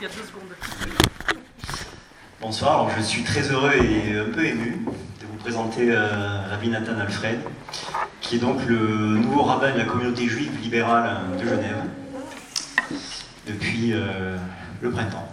y a 2 secondes. Bonsoir, alors je suis très heureux et un peu ému de vous présenter Rabbi Nathan Alfred, qui est donc le nouveau rabbin de la communauté juive libérale de Genève depuis le printemps.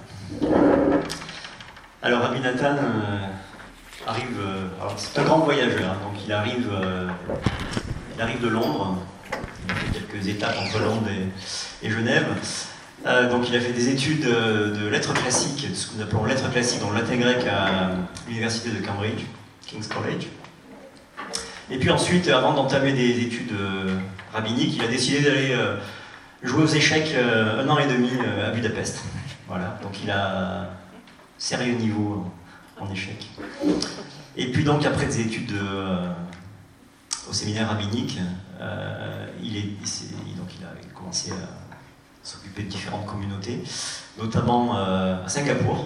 Alors Rabbi Nathan arrive, alors c'est un grand voyageur, donc il arrive de Londres, il a fait quelques étapes entre Londres et Genève. Donc il a fait des études de lettres classiques, ce que nous appelons lettres classiques dans le latin grec à l'université de Cambridge, King's College. Et puis ensuite, avant d'entamer des études rabbiniques, il a décidé d'aller jouer aux échecs 1 an et demi à Budapest. Voilà, donc il a sérieux niveau en échecs. Et puis donc après des études au séminaire rabbinique, il a commencé à s'occuper de différentes communautés, notamment à Singapour.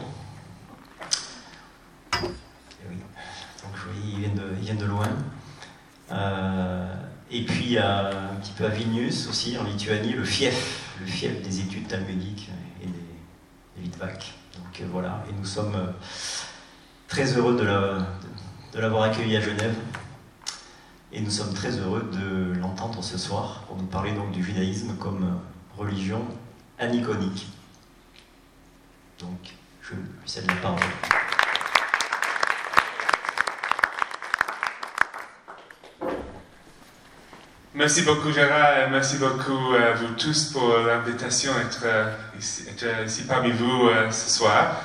Et oui, donc ils viennent de loin. Et puis un petit peu à Vilnius aussi, en Lituanie, le fief des études talmudiques et des Litvak. Donc voilà, et nous sommes très heureux de l'avoir accueilli à Genève. Et nous sommes très heureux de l'entendre ce soir pour nous parler donc du judaïsme comme religion aniconique. Donc, je lui cède la parole. Merci beaucoup Gérard et merci beaucoup à vous tous pour l'invitation d'être ici parmi vous ce soir.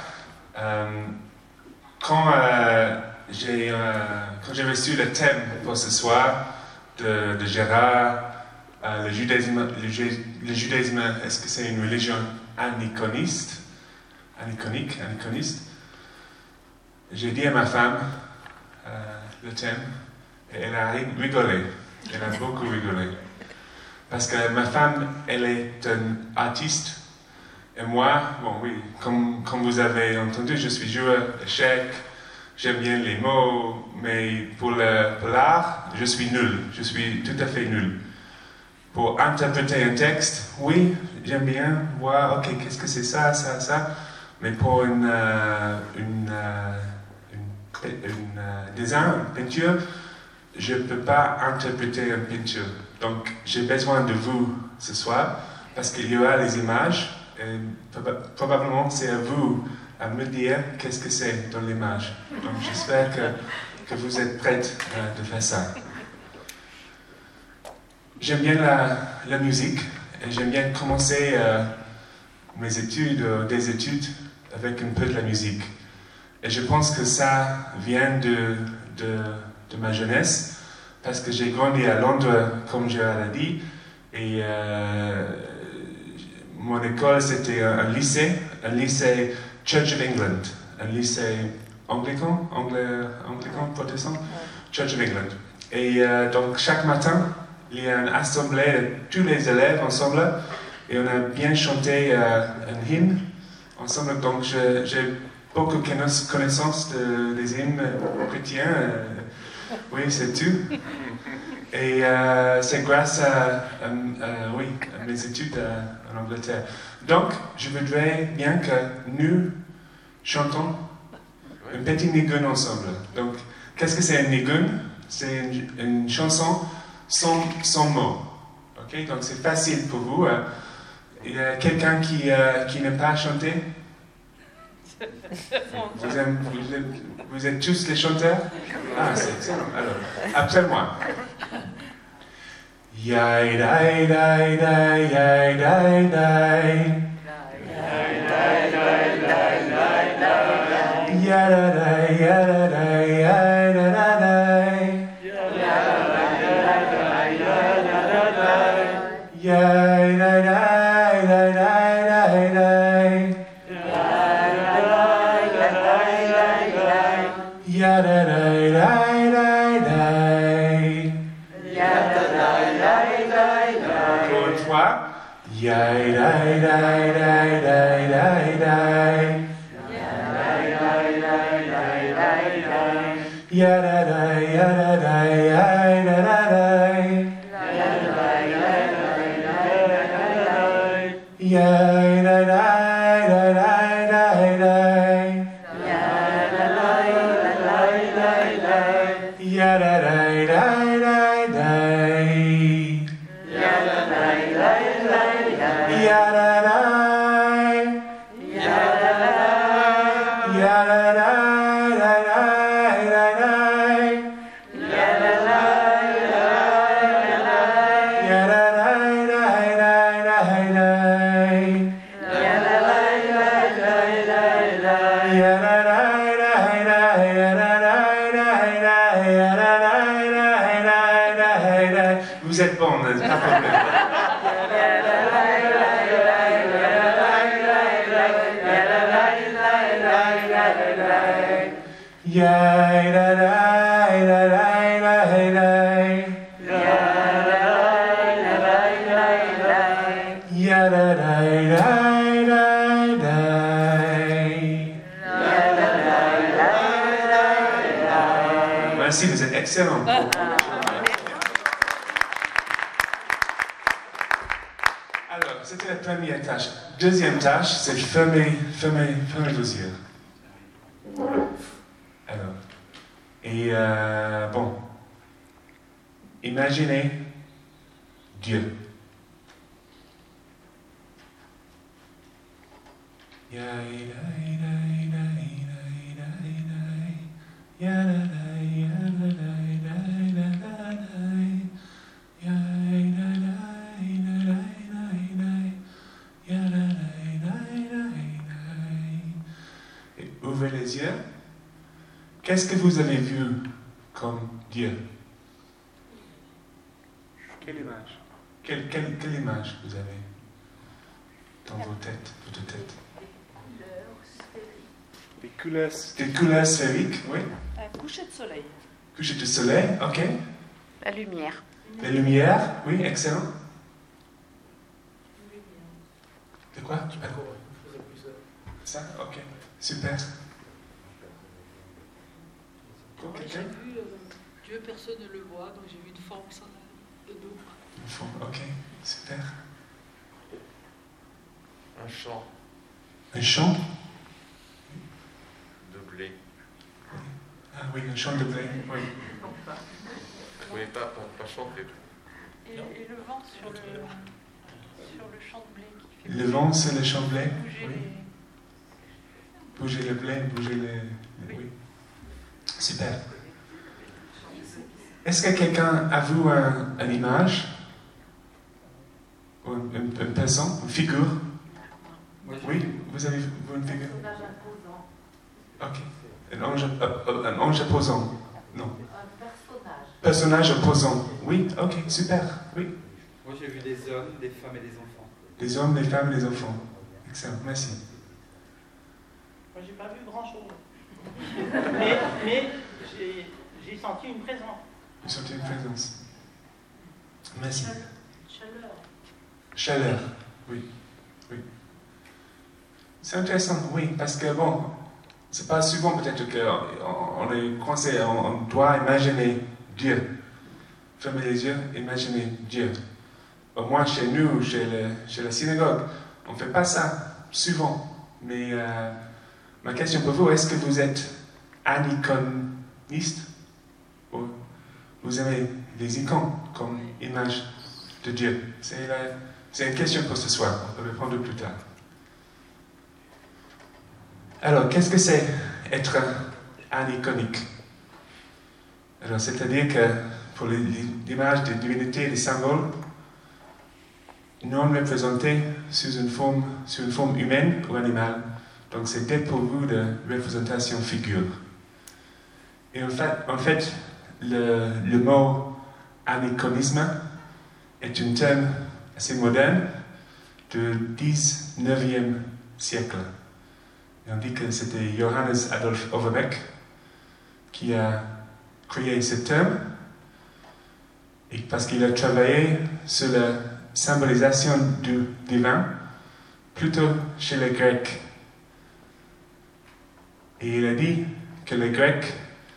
Quand j'ai reçu le thème pour ce soir de Gérard, le judaïsme, est-ce que c'est une religion aniconiste? J'ai dit à ma femme le thème et elle a rigolé. Elle a beaucoup rigolé. Parce que ma femme, elle est une artiste. Et moi, bon oui, comme vous avez entendu, je suis joueur d'échecs. J'aime bien les mots, mais pour l'art, je suis nul. Je suis tout à fait nul. Pour interpréter un texte, oui, j'aime bien voir, ok, qu'est-ce que c'est ça. Mais pour une dessin, une peinture, je ne peux pas interpréter une peinture. Donc, j'ai besoin de vous ce soir, parce qu'il y aura les images, et probablement c'est à vous à me dire qu'est-ce que c'est dans l'image. Donc, j'espère que vous êtes prêtes de faire ça. J'aime bien la musique, et j'aime bien commencer mes études, des études, avec un peu de la musique. Et je pense que ça vient de ma jeunesse, parce que j'ai grandi à Londres, comme Gérard l'a dit, et mon école c'était un lycée Church of England, un lycée anglican, protestant, Church of England. Et donc chaque matin, il y a une assemblée de tous les élèves ensemble, et on a bien chanté un hymne ensemble, donc j'ai beaucoup de connaissances des hymnes chrétiens. Oui, c'est tout. Et c'est grâce à mes études en Angleterre. Donc, je voudrais bien que nous chantons un petit nigun ensemble. Donc, qu'est-ce que c'est un nigun? C'est une chanson sans mots. Okay? Donc, c'est facile pour vous. Il y a quelqu'un qui n'a pas chanté? Vous êtes tous les chanteurs? Ah, c'est excellent. Alors, après moi. Yai dai dai dai yai dai dai. Yada dai yada dai yada dai. Yai dai dai dai dai dai. Yada dai dai dai dai. Encore une fois. Yai dai dai dai dai dai dai. Yada dai yada dai yada dai. Yai dai dai dai dai. Yai da dai da dai dai dai. Ya da dai dai dai dai. Merci, vous êtes excellents. Alors, c'était la première tâche. Deuxième tâche, c'est fermer vos yeux. Alors, et bon, imaginez Dieu. Et ouvrez les yeux. Qu'est-ce que vous avez vu comme Dieu? Quelle image? Quelle image vous avez dans votre tête? Des couleurs sphériques, oui. Un coucher de soleil. Coucher de soleil, ok. La lumière. La lumière, oui, excellent. De quoi? Ça, ok, super. J'ai vu Dieu, personne ne le voit, donc j'ai vu une forme sans de dos. Une forme, ok, super. Un champ Un champ? de blé. Ah oui, un champ de blé, oui. Oui, pas chanté. Et le vent sur le champ de blé qui fait Le vent sur le champ de blé? bouger Oui. les... Bouger le blé, bouger les... Oui. Super. Est-ce que quelqu'un a vu une image? Ou une personne? Une figure? Oui, vous avez vu une figure? Ok. Un ange opposant? Non. Personnage opposant? Oui, ok, super. Oui. Moi j'ai vu des hommes, des femmes et des enfants. Des hommes, des femmes, des enfants. Excellent, merci. Moi, j'ai pas vu grand-chose. mais j'ai senti une présence. Vous sentez une présence? Merci. Chaleur. Chaleur, oui. Oui. C'est intéressant, oui, parce que bon, c'est pas souvent peut-être qu'on est coincé, on doit imaginer Dieu. Fermer les yeux, imaginer Dieu. Au moins chez nous, chez la synagogue, on ne fait pas ça souvent. Mais ma question pour vous, est-ce que vous êtes aniconiste? Ou vous aimez les icônes comme image de Dieu? C'est une question pour ce soir, on peut répondre plus tard. Alors, qu'est-ce que c'est être aniconique? Alors, c'est-à-dire que pour l'image des divinités, des symboles, non représentés sous une forme humaine ou animale, donc c'est dépourvu de représentation figure. Et en fait le mot aniconisme est un terme assez moderne du 19e siècle. Et on dit que c'était Johannes Adolf Overbeck qui a créé ce terme, et parce qu'il a travaillé sur la symbolisation du divin, plutôt chez les Grecs. Et il a dit que les Grecs,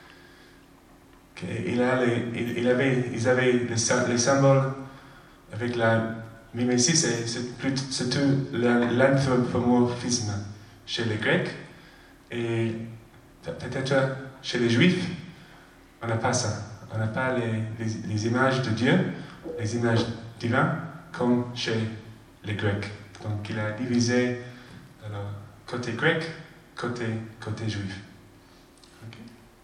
ils avaient les symboles avec la mimésis, c'est surtout l'anthropomorphisme chez les Grecs, et peut-être chez les Juifs, on n'a pas ça. On n'a pas les images de Dieu, les images divines, comme chez les Grecs. Donc il a divisé alors, côté grec, côté juif. Okay.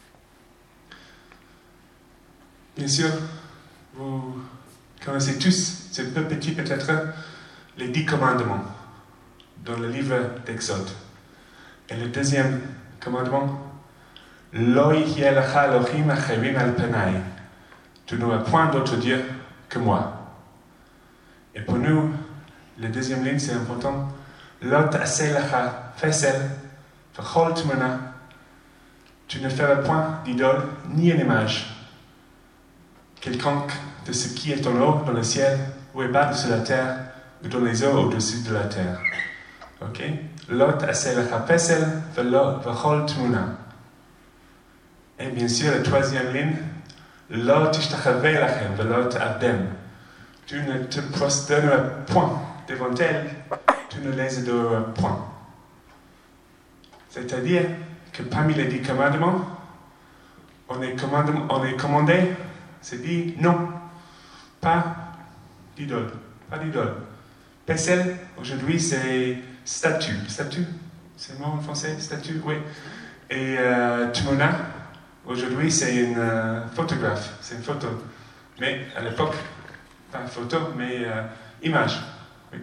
Bien sûr, vous connaissez tous, c'est un peu petit peut-être, les 10 commandements dans le livre d'Exode. Et le deuxième commandement, Lo yihye lecha Elohim acherim al penai. Tu n'auras point d'autre Dieu que moi. Et pour nous, la deuxième ligne, c'est important. Lo ta'aseh lecha fesel v'chol tmuna tu ne feras point d'idole ni une image quelconque de ce qui est en haut dans le ciel, ou est bas sur la terre, ou dans les eaux au-dessus de la terre. Ok? Lot asel chapesel v'chol tmuna. Et bien sûr, la troisième ligne, Lot ishtachavei lachem v'lo ta'avdem. Tu ne te prosterneras point devant elles, tu ne les adoreras point. C'est-à-dire que parmi les 10 commandements, on est commandé, c'est dit non, pas d'idole, pas d'idole. Pesel, aujourd'hui, c'est statue, c'est le mot en français, statue, oui. Et Tmuna, aujourd'hui, c'est une photographe, c'est une photo. Mais à l'époque, pas photo, mais image. Oui.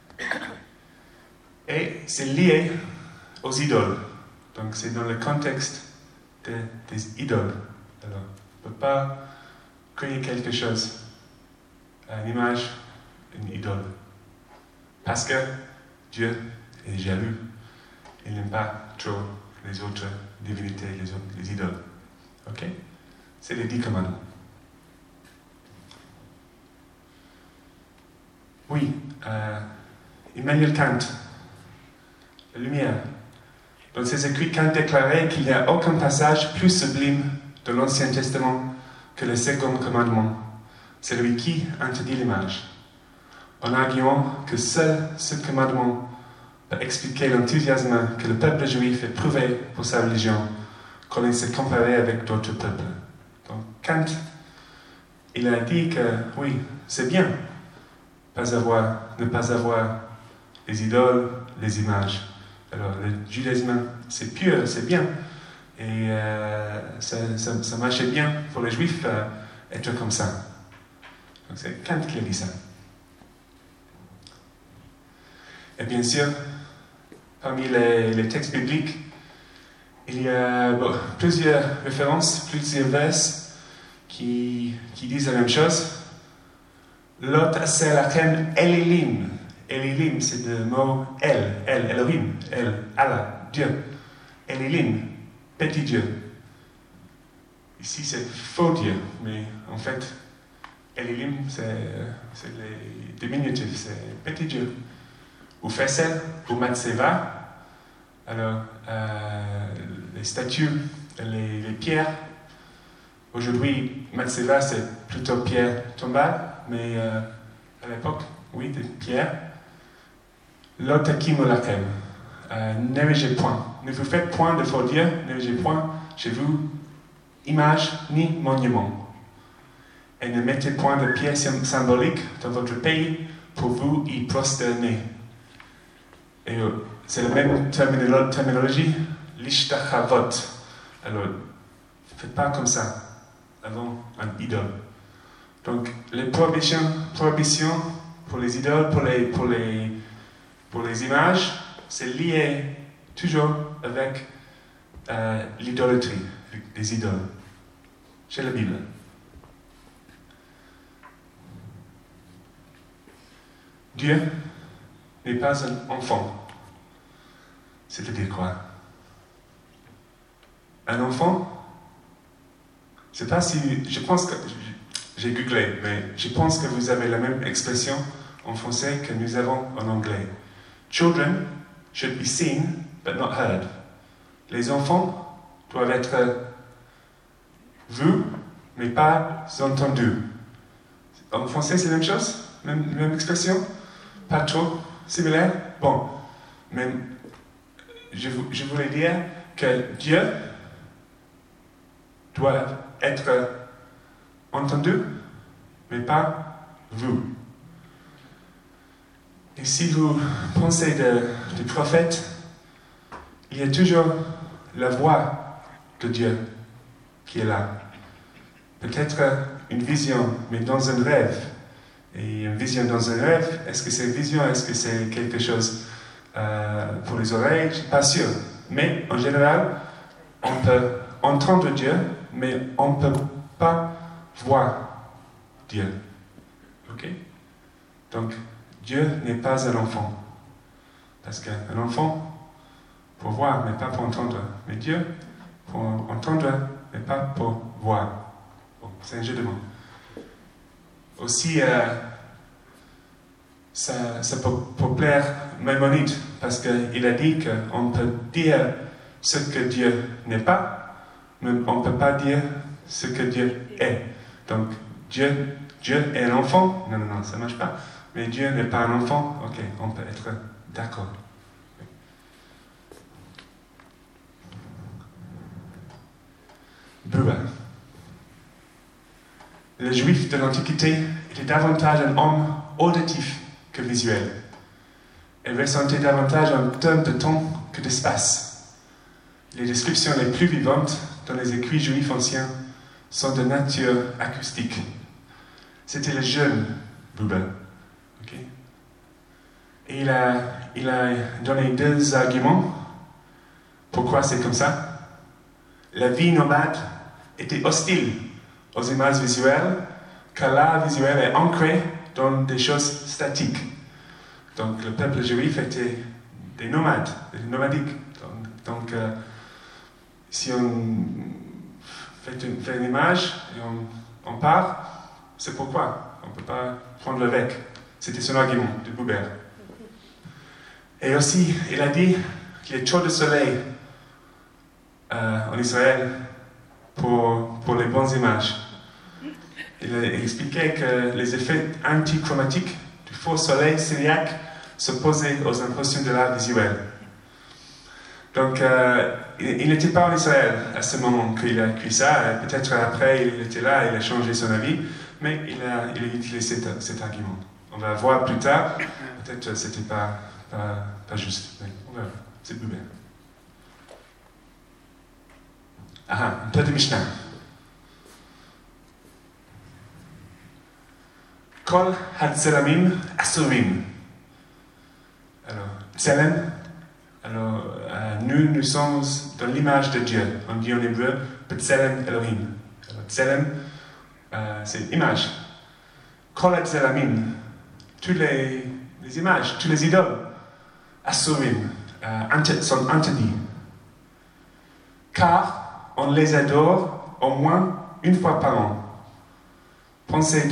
Et c'est lié aux idoles. Donc c'est dans le contexte des idoles. Alors, on ne peut pas créer quelque chose à une image, une idole. Parce que Dieu est jaloux. Il n'aime pas trop les autres divinités, les idoles. Ok? C'est les 10 commandements. Oui, Immanuel Kant, la lumière. Dans ses écrits, Kant déclarait qu'il n'y a aucun passage plus sublime de l'Ancien Testament que le second commandement, celui qui interdit l'image, en arguant que seul ce commandement peut expliquer l'enthousiasme que le peuple juif éprouvait pour sa religion quand il se comparait avec d'autres peuples. Donc Kant, il a dit que oui, c'est bien ne pas avoir les idoles, les images. Alors le judaïsme, c'est pur, c'est bien. Et ça marchait bien pour les juifs être comme ça. Donc c'est Kant qui a dit ça. Et bien sûr, parmi les textes bibliques, il y a plusieurs références, plusieurs versets qui disent la même chose. Lot asel lachem elilim. Elilim, c'est le mot Elohim, Allah, Dieu. Elilim, petit Dieu. Ici, c'est faux Dieu, mais en fait, Elilim, c'est les diminutifs, c'est petit Dieu. Ou Fesel, ou Matseva. Alors, les statues, les pierres. Aujourd'hui, Matseva, c'est plutôt pierre tombale, mais à l'époque, oui, des pierres. Lotakim lachem. N'érigez point. Ne vous faites point de faux dieux, n'érigez point chez vous image ni monument. Et ne mettez point de pierres symboliques dans votre pays pour vous y prosterner. Et c'est la même terminologie, l'ishtachavot. Alors, ne faites pas comme ça avant un idole. Donc, les prohibitions pour les idoles, pour les images, c'est lié toujours avec l'idolâtrie, les idoles, chez la Bible. Dieu n'est pas un enfant. C'est-à-dire quoi? Un enfant, je ne sais pas si, je pense que, j'ai googlé, mais je pense que vous avez la même expression en français que nous avons en anglais. Children should be seen, but not heard. Les enfants doivent être vus, mais pas entendus. En français, c'est la même chose? Même expression? Pas trop similaire? Bon, mais je voulais dire que Dieu doit être entendu, mais pas vu. Et si vous pensez des prophètes, il y a toujours la voix de Dieu qui est là. Peut-être une vision, mais dans un rêve. Et une vision dans un rêve, est-ce que c'est une vision, est-ce que c'est quelque chose pour les oreilles? Je ne suis pas sûr. Mais en général, on peut entendre Dieu, mais on ne peut pas voir Dieu. Ok? Donc, Dieu n'est pas un enfant. Parce qu'un enfant, pour voir, mais pas pour entendre. Mais Dieu, pour entendre, mais pas pour voir. Bon, c'est un jeu de mots. Aussi, ça peut plaire Maïmonide, parce qu'il a dit qu'on peut dire ce que Dieu n'est pas, mais on ne peut pas dire ce que Dieu est. Donc, Dieu est un enfant. Non, ça ne marche pas. Mais Dieu n'est pas un enfant. Ok, on peut être d'accord. Bouba. Le juif de l'Antiquité était davantage un homme auditif que visuel. Il ressentait davantage en termes de temps que d'espace. Les descriptions les plus vivantes dans les écrits juifs anciens sont de nature acoustique. C'était le jeune Bouba. Okay? Et il a donné 2 arguments. Pourquoi c'est comme ça? La vie nomade était hostile aux images visuelles, car l'art visuel est ancré dans des choses statiques. Donc le peuple juif était des nomades, des nomadiques. Donc si on fait une image et on part, c'est pourquoi on ne peut pas prendre avec. C'était son argument de Buber. Et aussi, il a dit qu'il y a trop de soleil en Israël pour les bonnes images. Il a expliqué que les effets antichromatiques du faux soleil syriaque s'opposaient aux impressions de l'art visuel. Donc, il n'était pas en Israël à ce moment qu'il a écrit ça. Peut-être après, il était là, il a changé son avis, mais il a utilisé cet argument. On va voir plus tard. Peut-être que ce n'était pas juste. Mais on verra. C'est Buber. Un peu de Mishnah. Kol ha-tzelamim asurim. Alors, tzelem. Alors, nous sommes dans l'image de Dieu. On dit en hébreu, B'Tselem Elohim. Alors, Tzelem, c'est image. Kol ha-tzelamim. Toutes les images, toutes les idoles, asurim, sont interdites. Car on les adore au moins une fois par an. Pensez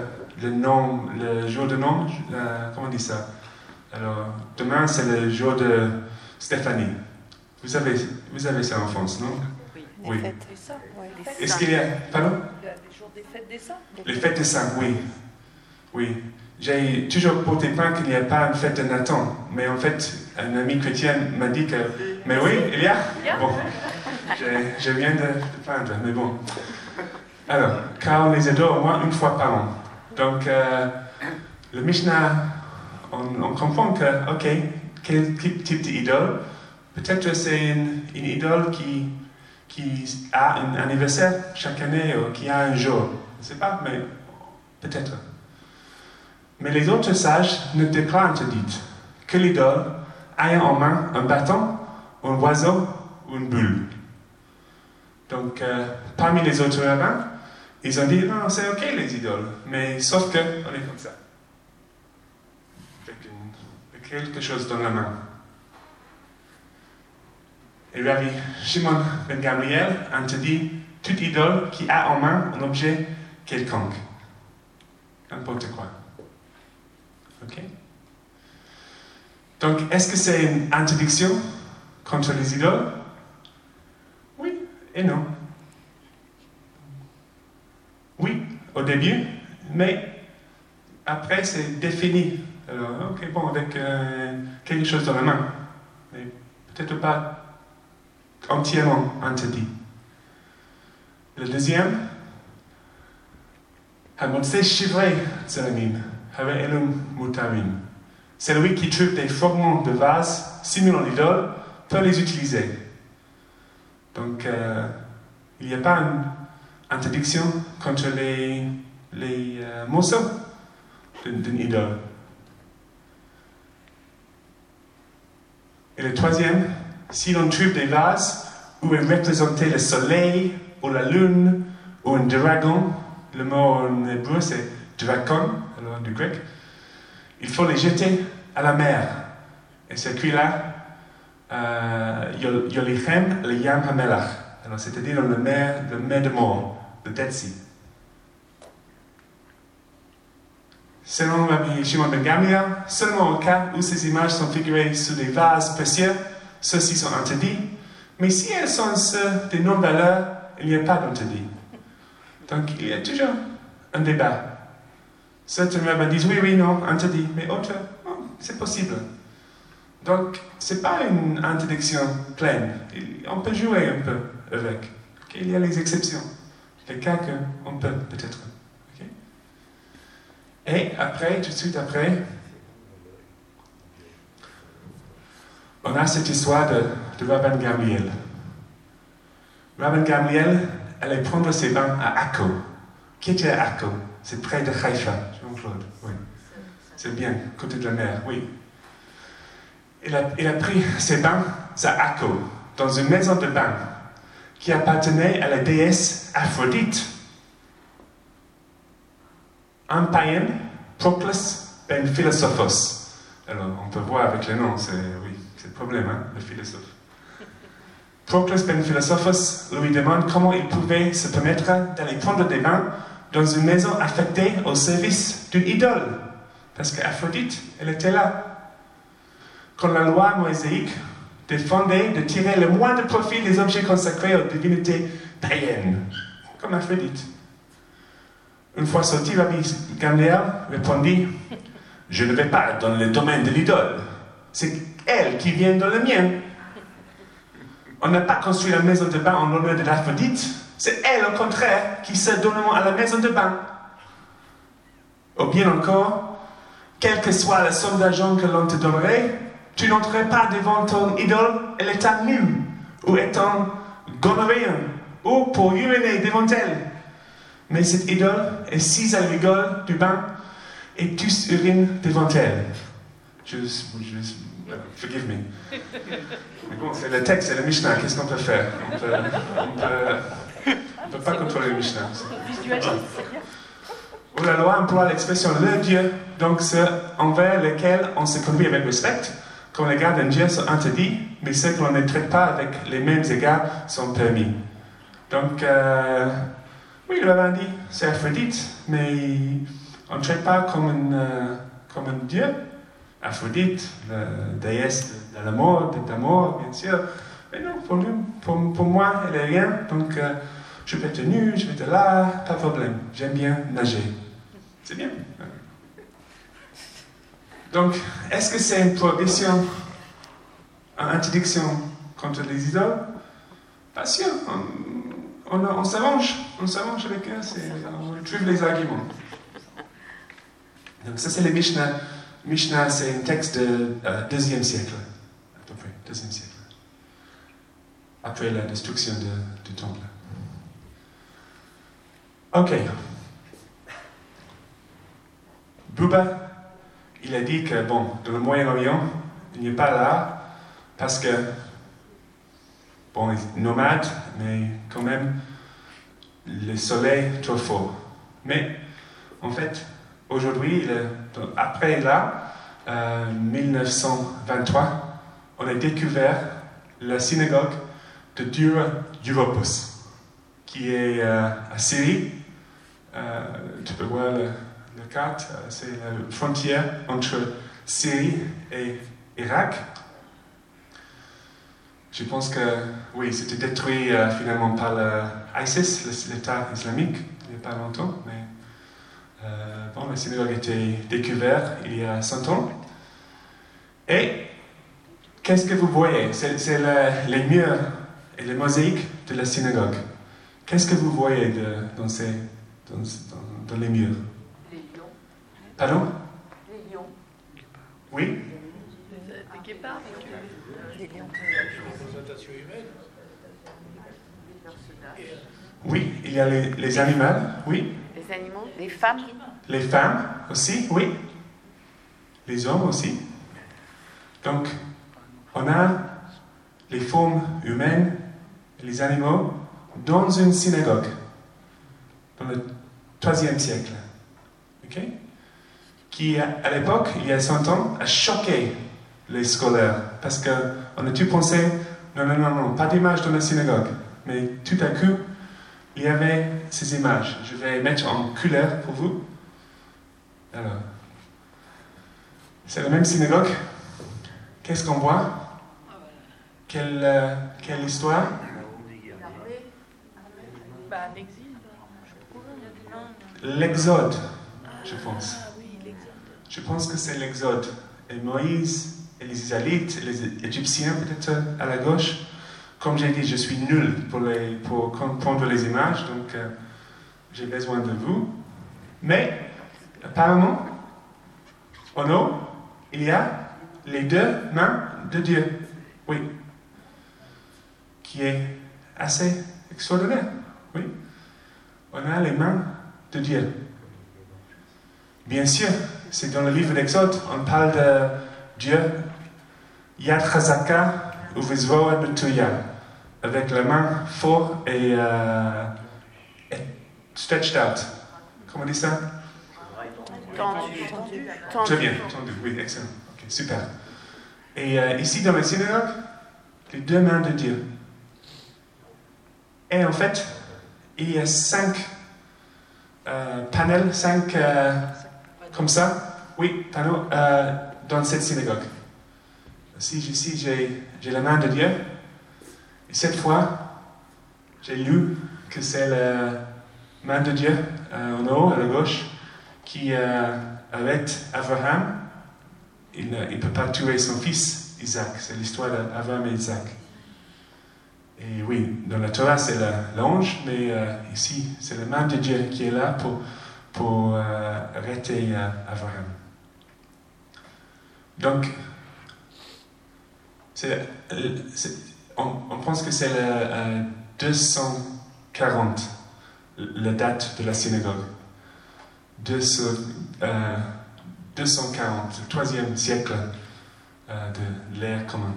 le jour de nom, comment on dit ça? Alors, demain c'est le jour de Stéphanie. Vous avez ça en France, non? Oui. Oui. Des saints, ouais. Est-ce qu'il y a... Pardon? Il y a des jours des fêtes des saints. Les fêtes des saints, oui. Oui. J'ai toujours porté plainte qu'il n'y a pas une fête de Nathan, mais en fait, un ami chrétien m'a dit que... Mais oui, il y a? Bon. Je viens de plaindre, mais bon. Alors, car on les adore au moins une fois par an. Donc, le Mishnah, on comprend que, ok, quel type d'idole? Peut-être c'est une idole qui a un anniversaire chaque année ou qui a un jour. Je ne sais pas, mais peut-être. Mais les autres sages n'étaient pas interdits que l'idole ait en main un bâton, un oiseau ou une bulle. Donc, parmi les autres rabbins, ils ont dit, non, c'est ok les idoles, mais sauf que, on est comme ça. Avec quelque chose dans la main. Et Rabbi Shimon ben Gamliel interdit toute idole qui a en main un objet quelconque. N'importe quoi. Ok? Donc, est-ce que c'est une interdiction contre les idoles? Oui et non. Oui, au début, mais après c'est défini. Alors, ok, bon, avec quelque chose dans la main, mais peut-être pas entièrement interdit. Le deuxième, Hamotse Shivrei Tzelamim, Hare Elum Mutarim. Celui qui trouve des fragments de vase simulant l'idole peut les utiliser. Donc, il n'y a pas une interdiction contre les morceaux d'une idole. Et le troisième, si l'on trouve des vases où est représenté le soleil, ou la lune, ou un dragon, le mot en hébreu c'est drakon, alors du grec, il faut les jeter à la mer. Et c'est écrit là, Yolichem le Yam Hamelach. Alors, c'est-à-dire dans la mer de mort, le Dead Sea. Selon Rabbi Shimon ben Gamliel, seulement au cas où ces images sont figurées sur des vases précieux, ceux-ci sont interdits, mais si elles sont sur des non-valeurs, il n'y a pas d'interdit. Donc il y a toujours un débat. Certains rabbins disent oui, non, interdit, mais autres, oh, c'est possible. Donc ce n'est pas une interdiction pleine. On peut jouer un peu avec. Okay? Il y a les exceptions, les cas qu'on peut peut-être. Okay? Et après, tout de suite après, on a cette histoire de Rabban Gamliel. Rabban Gamliel allait prendre ses bains à Akko. Qui était à Akko? C'est près de Haïfa, Jean-Claude. Oui. C'est bien, côté de la mer, oui. Il a pris ses bains à Akko, dans une maison de bain qui appartenait à la déesse Aphrodite. Un païen, Proclus ben Philosophos. Alors, on peut voir avec le nom, c'est le problème, hein, le philosophe. Proclus ben Philosophos lui demande comment il pouvait se permettre d'aller prendre des bains dans une maison affectée au service d'une idole. Parce qu'Aphrodite, elle était là. Quand la loi mosaïque défendait de tirer le moins de profit des objets consacrés aux divinités païennes, comme Aphrodite. Une fois sorti, Rabbi Gamliel répondit « Je ne vais pas dans le domaine de l'idole. C'est elle qui vient dans le mien. On n'a pas construit la maison de bain en l'honneur de l'Aphrodite. C'est elle, au contraire, qui sert d'ornement à la maison de bain. Ou bien encore, quelle que soit la somme d'argent que l'on te donnerait, tu n'entrerais pas devant ton idole à l'état nu, ou étant gonorrhéen, ou pour uriner devant elle. Mais cette idole est assise à la rigole du bain et tous urinent devant elle. Forgive me. Mais bon, c'est le texte, c'est le Mishnah, qu'est-ce qu'on peut faire? On ne peut pas contrôler le Mishnah. Où la loi emploie l'expression le Dieu, donc ceux envers lesquels on se conduit avec respect, quand les gardes d'un Dieu sont interdits, mais ceux que l'on ne traite pas avec les mêmes égards sont permis. Donc, oui, le rabbin dit, c'est Aphrodite, mais on ne traite pas comme un Dieu. Aphrodite, la déesse de l'amour, bien sûr. Mais non, pour moi, elle est rien. Donc, je peux être nu, je peux être là, pas de problème. J'aime bien nager. C'est bien. Donc, est-ce que c'est une prohibition, une interdiction contre les idoles? Pas sûr. On s'arrange avec eux, on trouve les arguments. Donc, ça, c'est le Mishnah. Mishnah, c'est un texte de 2e siècle, à peu près, 2e siècle, après la destruction du temple. Ok. Bouba, il a dit que, bon, dans le Moyen-Orient, il n'est pas là, parce que, bon, il est nomade, mais quand même, le soleil est trop fort. Mais, en fait, aujourd'hui, après là, 1923, on a découvert la synagogue de Dura Europos, qui est à Syrie. Tu peux voir la carte, c'est la frontière entre Syrie et Irak. Je pense que, oui, c'était détruit finalement par l'ISIS, l'État islamique, il n'y a pas longtemps, mais la synagogue a été découverte il y a 100 ans. Et qu'est-ce que vous voyez? C'est les murs et les mosaïques de la synagogue. Qu'est-ce que vous voyez dans les murs? Les lions. Pardon? Les lions. Oui? Des guépards. Des lions. Représentation humaine. Des personnages. Oui, il y a les animaux, oui. Les animaux. Les femmes. Les femmes aussi, oui. Les hommes aussi. Donc, on a les formes humaines et les animaux dans une synagogue, dans le 3e siècle. Ok? Qui, à l'époque, il y a 100 ans, a choqué les scolaires. Parce qu'on a tout pensé, non, pas d'image dans la synagogue. mais tout à coup, il y avait ces images. Je vais mettre en couleur pour vous. Alors, c'est la même synagogue. Qu'est-ce qu'on voit? Quelle histoire? Bah, un exil, L'Exode, je pense. Ah oui, l'exode. Je pense que c'est l'Exode. Et Moïse et les Israélites, les Égyptiens peut-être à la gauche. Comme j'ai dit, je suis nul pour comprendre les images, donc j'ai besoin de vous. Mais apparemment, en haut, il y a les deux mains de Dieu. Oui. Qui est assez extraordinaire. Oui. On a les mains de Dieu. Bien sûr, c'est dans le livre d'Exode, on parle de Dieu, Yad Chazaka Uvizvoa Betuya, avec la main forte et stretched out. Comment on dit ça? Tendu. Très bien, tendu, oui, excellent. Ok, super. Et ici dans la synagogue, les deux mains de Dieu. Et en fait, il y a 5 panels, 5 comme ça, oui, panneaux dans cette synagogue. Ici, j'ai la main de Dieu. Et cette fois, j'ai lu que c'est la main de Dieu en haut, à la gauche, qui arrête Abraham. Il ne peut pas tuer son fils, Isaac. C'est l'histoire d'Abraham et Isaac. Et oui, dans la Torah, c'est l'ange, mais ici, c'est la main de Dieu qui est là pour arrêter Abraham. Donc, on pense que c'est le 240, la date de la synagogue. 240, le 3e siècle de l'ère commune.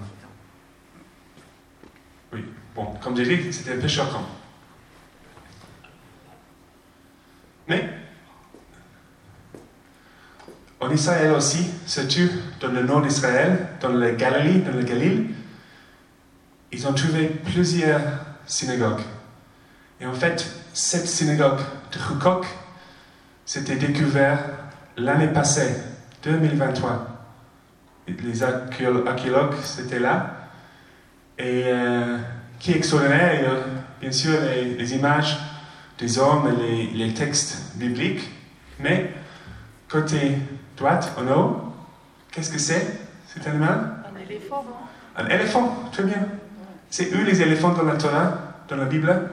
Oui, bon, comme j'ai dit, c'était un peu choquant. Mais, en Israël aussi, surtout dans le nord d'Israël, dans le Galilée, ils ont trouvé plusieurs synagogues. Et en fait, cette synagogue de Hukok, c'était découvert l'année passée, 2023. Les archéologues étaient là. Et qui est extraordinaire, il y a bien sûr les images des hommes et les textes bibliques. Mais, côté droite, en haut, qu'est-ce que c'est, cet animal? Un éléphant. Un éléphant, très bien. C'est où les éléphants dans la Torah, dans la Bible?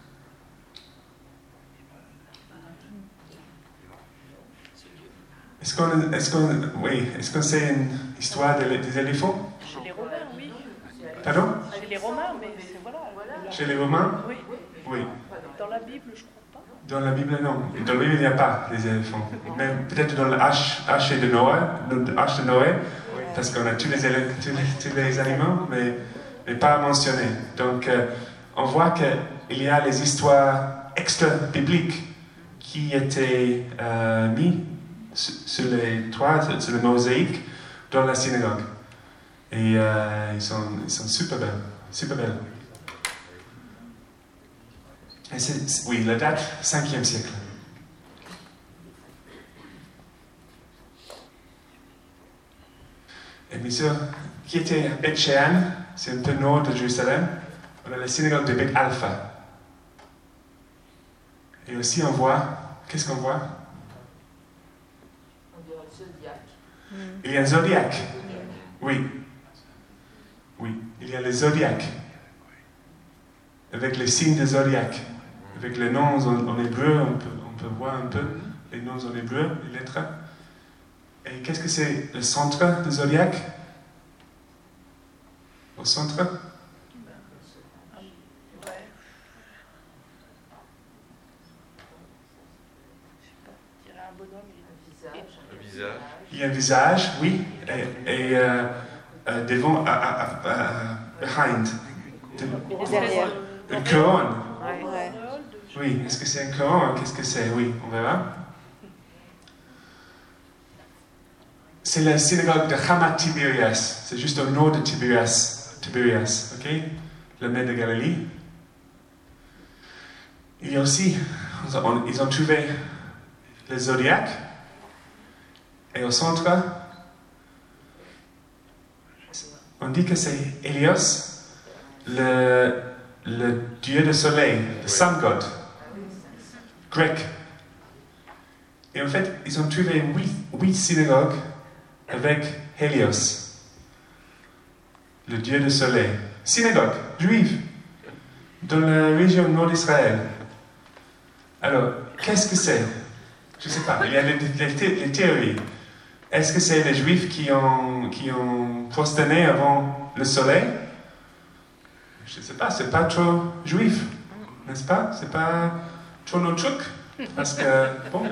Est-ce qu'on sait une histoire des éléphants? Chez les Romains, oui. Pardon? Chez les Romains, mais c'est voilà. Chez les Romains? Oui. Oui. Dans la Bible, je crois pas. Dans la Bible, non. Dans la Bible, il n'y a pas les éléphants. Même peut-être dans l'arche de Noé, parce qu'on a tous les animaux, mais pas mentionnés. Donc, on voit qu'il y a les histoires extra-bibliques qui étaient mises sur les toits, sur le mosaïque, dans la synagogue. Et ils sont super belles. Super belles. Et oui, la date, 5e siècle. Et bien sûr, qui était à Beth Shean, c'est un peu nord de Jérusalem, on a la synagogue de Beth Alpha. Et aussi on voit, qu'est-ce qu'on voit? On dirait le zodiaque. Il y a un zodiaque. Oui. Oui, il y a le zodiaque. Avec les signes de zodiaque. Avec les noms en hébreu, on peut voir un peu les noms en hébreu, les lettres. Et qu'est-ce que c'est le centre du zodiaque? Au centre? Ouais. Je sais pas. Je dirais un bonhomme et Le visage. Il y a un visage, oui, et devant, behind. Derrière. Une couronne. Ouais. Oui, est-ce que c'est un couronne? Qu'est-ce que c'est? Oui, on verra. C'est la synagogue de Hamat Tiberias. C'est juste au nord de Tiberias, ok? Le mer de Galilée. il y a aussi, ils ont trouvé le zodiaque, et au centre, on dit que c'est Hélios, le dieu du soleil, le sun god, grec. Et en fait, ils ont trouvé 8 synagogues avec Hélios, le dieu du soleil. Synagogue juive, dans la région nord d'Israël. Alors, qu'est-ce que c'est? Je ne sais pas, il y a les théories. Est-ce que c'est les Juifs qui ont prosterné avant le soleil? Je ne sais pas, c'est pas trop juif, n'est-ce pas? C'est pas trop notre truc. Parce que, bon,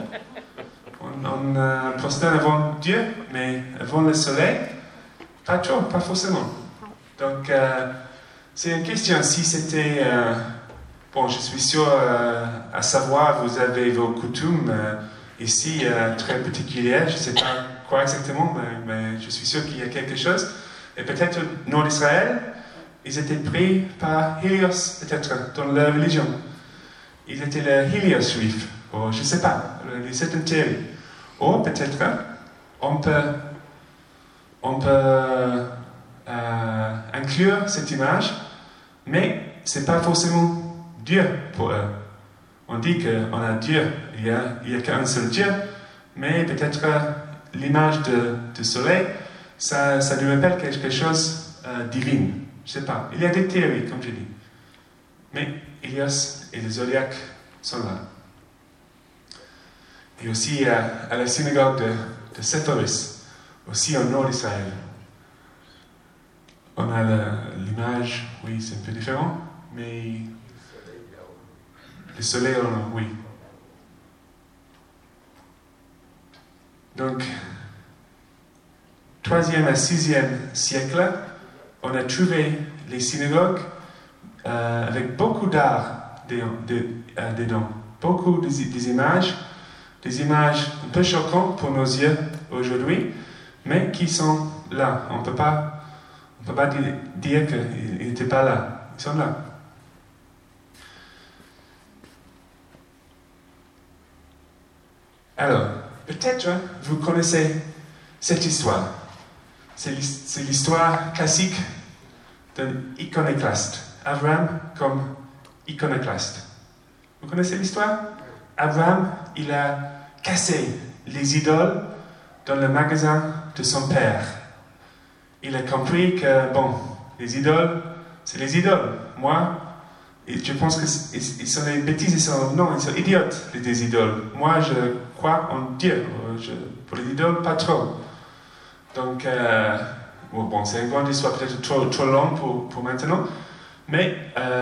on prosterne avant Dieu, mais avant le soleil, pas trop, pas forcément. Donc, c'est une question. Si c'était... bon, je suis sûr, à savoir, vous avez vos coutumes ici très particulières. Je ne sais pas quoi exactement, mais je suis sûr qu'il y a quelque chose. Et peut-être au nord d'Israël, ils étaient pris par Hélios, peut-être, dans leur religion. Ils étaient le Hélios juif, ou je ne sais pas, c'est une théorie. Ou peut-être, on peut inclure cette image, mais ce n'est pas forcément Dieu pour eux. On dit qu'on a Dieu, il y a qu'un seul Dieu, mais peut-être l'image du soleil, ça lui rappelle quelque chose de divin. Je ne sais pas. Il y a des théories, comme je dis. Mais Hélios et le zodiaque sont là. Et aussi à la synagogue de Sephoris, aussi au nord d'Israël. On a l'image, oui, c'est un peu différent, mais le soleil, oui. Donc, 3e à 6e siècle, on a trouvé les synagogues avec beaucoup d'art dedans, beaucoup des images un peu choquantes pour nos yeux aujourd'hui, mais qui sont là. On ne peut pas dire qu'ils n'étaient pas là. Ils sont là. Alors, peut-être vous connaissez cette histoire. C'est l'histoire classique d'un iconoclaste. Abraham comme iconoclaste. Vous connaissez l'histoire? Abraham, il a cassé les idoles dans le magasin de son père. Il a compris que, bon, les idoles, c'est les idoles. Moi, je pense qu'ils sont des bêtises, ils sont idiotes, les idoles. Moi, je crois en Dieu. Pour les idoles, pas trop. Donc, bon, c'est une grande histoire, peut-être trop longue pour maintenant. Mais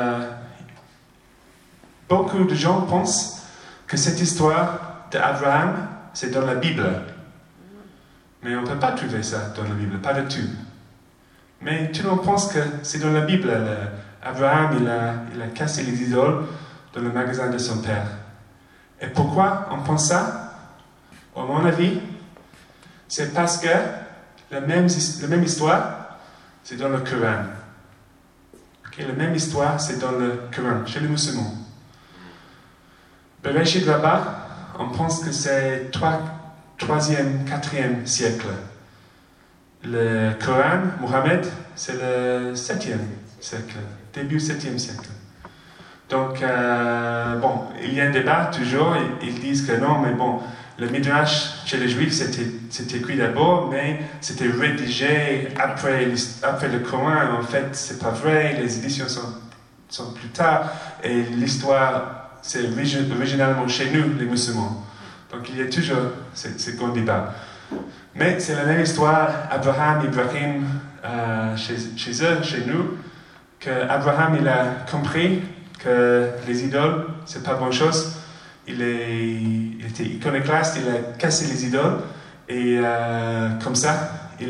beaucoup de gens pensent que cette histoire d'Abraham, c'est dans la Bible. Mais on ne peut pas trouver ça dans la Bible, pas du tout. Mais tout le monde pense que c'est dans la Bible. Abraham, il a cassé les idoles dans le magasin de son père. Et pourquoi on pense ça? À mon avis, c'est parce que la même histoire, c'est dans le Coran. La même histoire, c'est dans le Coran, chez les musulmans. Bereshit Rabbah, on pense que c'est 3e, 4e siècle. Le Coran, Mohammed, c'est le 7e siècle, début 7e siècle. Donc, bon, il y a un débat toujours, ils disent que non, mais bon, le Midrash chez les Juifs, c'était écrit d'abord, mais c'était rédigé après le Coran. En fait, c'est pas vrai, les éditions sont plus tard, et l'histoire, c'est originalement chez nous, les musulmans. Donc il y a toujours ce grand débat. Mais c'est la même histoire, Abraham, Ibrahim, chez eux, chez nous, qu'Abraham, il a compris que les idoles, c'est pas bonne chose. Il était iconoclaste, il a cassé les idoles, et comme ça, il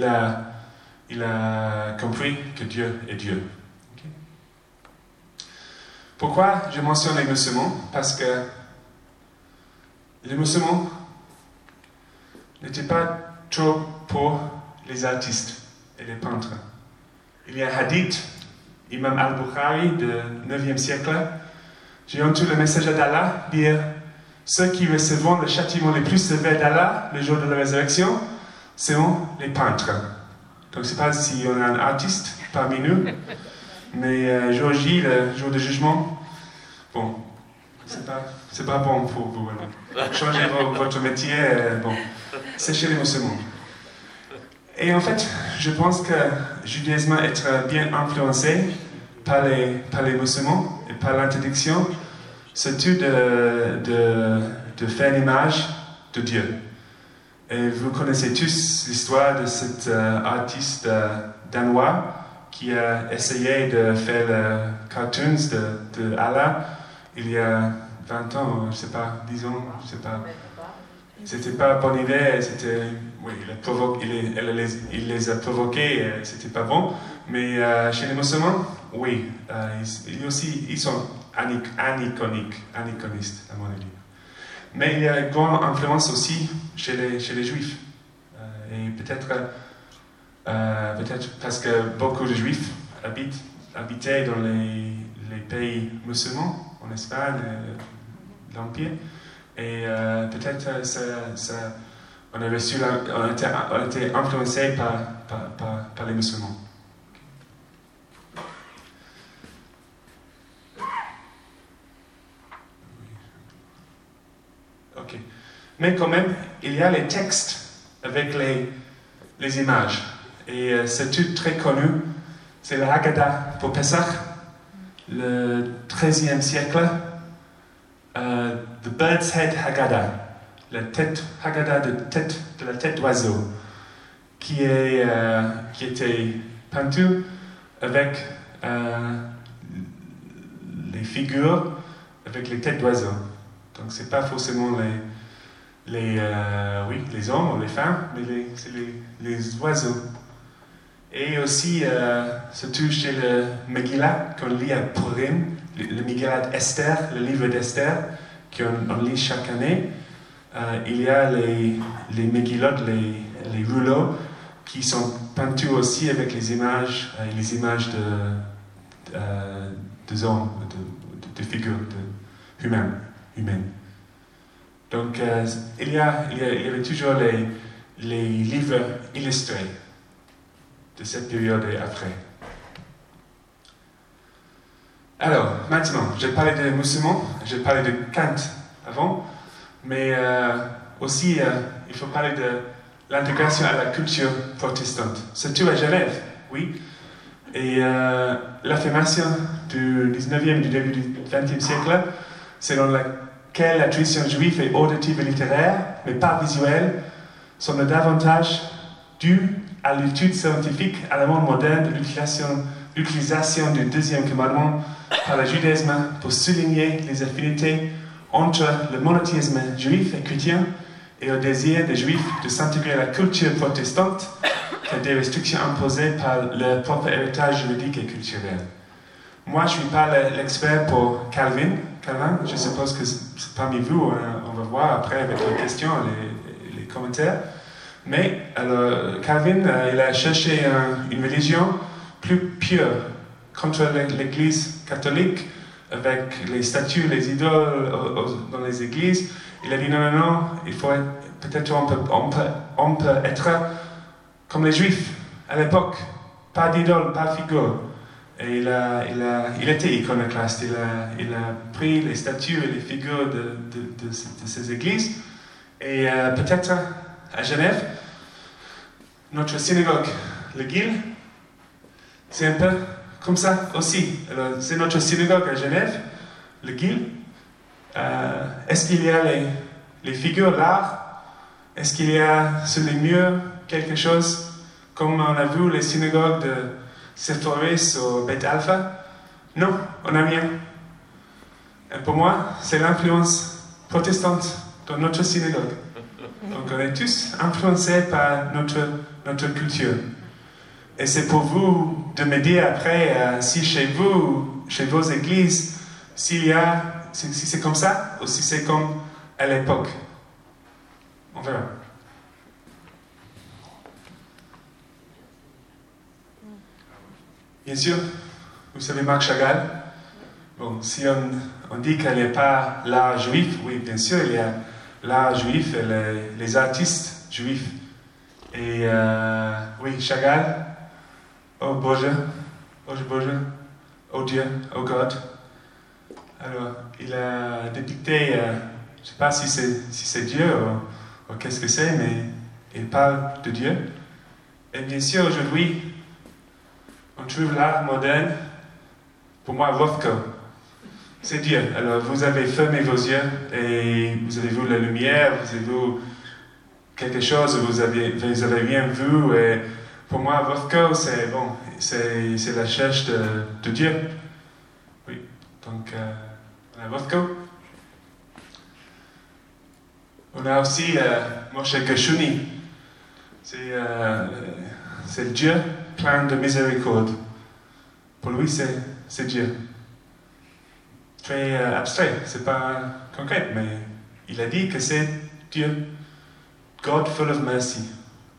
a compris que Dieu est Dieu. Okay. Pourquoi je mentionne les musulmans? Parce que les musulmans n'étaient pas trop pour les artistes et les peintres. Il y a un hadith, Imam al-Bukhari, du 9e siècle, J'ai entendu le messager d'Allah dire ceux qui recevront le châtiment le plus sévère d'Allah le jour de la résurrection seront les peintres. Donc, je ne sais pas si on a un artiste parmi nous, mais jour J, le jour de jugement, bon, c'est pas bon pour vous. Changez votre métier, bon, c'est chez les musulmans. Et en fait, je pense que le judaïsme est bien influencé par les musulmans et par l'interdiction, surtout de faire l'image de Dieu. Et vous connaissez tous l'histoire de cet artiste danois qui a essayé de faire les cartoons de Allah il y a 20 ans, je ne sais pas, 10 ans, je ne sais pas. C'était pas bonne idée, c'était... Oui, il les a provoqués, c'était pas bon. Mais chez les musulmans, oui, ils sont aniconistes, à mon avis. Mais il y a une grande influence aussi chez les juifs. Et peut-être parce que beaucoup de juifs habitaient dans les pays musulmans, en Espagne, l'Empire. Et peut-être on a été influencé par les musulmans. Ok. Mais quand même, il y a les textes avec les images. Et c'est tout très connu. C'est la Haggadah pour Pesach, le XIIIe siècle. The Bird's Head Haggadah, la tête Haggadah de la tête d'oiseau, qui était peintue avec les figures avec les têtes d'oiseaux. Donc c'est pas forcément les hommes ou les femmes, mais c'est les oiseaux. Et aussi, surtout chez le Megillah, qu'on lit à Purim, le Megillah d'Esther, le livre d'Esther, qu'on lit chaque année, il y a les Megillot, les rouleaux, qui sont peints aussi avec les images de hommes, de figures humaines. Donc, il y avait toujours les livres illustrés de cette période et après. Alors, maintenant, j'ai parlé des musulmans, j'ai parlé de Kant avant, mais aussi, il faut parler de l'intégration à la culture protestante, surtout à Genève, oui. Et l'affirmation du 19e et du début du 20e siècle, selon laquelle la tradition juive est auditive et littéraire, mais pas visuelle, sont davantage dues à l'étude scientifique, à la monde moderne de l'utilisation du deuxième commandement par le judaïsme pour souligner les affinités entre le monothéisme juif et chrétien et au désir des juifs de s'intégrer à la culture protestante que des restrictions imposées par leur propre héritage juridique et culturel. Moi, je ne suis pas l'expert pour Calvin, je suppose que parmi vous, on va voir après avec les questions, les commentaires. Mais alors, Calvin, il a cherché une religion plus pure contre l'Église catholique, avec les statues, les idoles dans les églises. Il a dit non, il faut peut-être on peut être comme les Juifs à l'époque, pas d'idole, pas de figure. Et il était iconoclaste. Il a pris les statues et les figures de ces églises. Et peut-être à Genève, notre synagogue, le Guil, c'est un peu comme ça aussi. Alors, c'est notre synagogue à Genève, le Guil. Est-ce qu'il y a les figures, l'art? Est-ce qu'il y a sur les murs quelque chose comme on a vu les synagogues de Sephoris ou Beth Alpha? Non, on n'a rien. Et pour moi, c'est l'influence protestante dans notre synagogue. Donc on est tous influencés par notre culture. Et c'est pour vous de me dire après si chez vous, chez vos églises, si c'est comme ça ou si c'est comme à l'époque. On verra. Bien sûr, vous savez Marc Chagall, Bon, si on dit qu'il n'y a pas l'art juif, oui, bien sûr, il y a l'art juif et les artistes juifs. Et oui, Chagall, oh Bože, oh Dieu, oh God. Alors, il a dépicté, je ne sais pas si c'est Dieu ou qu'est-ce que c'est, mais il parle de Dieu. Et bien sûr, aujourd'hui, on trouve l'art moderne, pour moi, Rothko. C'est Dieu. Alors, vous avez fermé vos yeux et vous avez vu la lumière, vous avez vu quelque chose, vous avez rien vu. Et pour moi, Rothko, c'est bon, c'est la cherche de Dieu. Oui. Donc, on a Rothko. On a aussi Moshe Gashuni. C'est le Dieu plein de miséricorde. Pour lui, c'est Dieu. Très abstrait, c'est pas concret, mais il a dit que c'est Dieu. God full of mercy.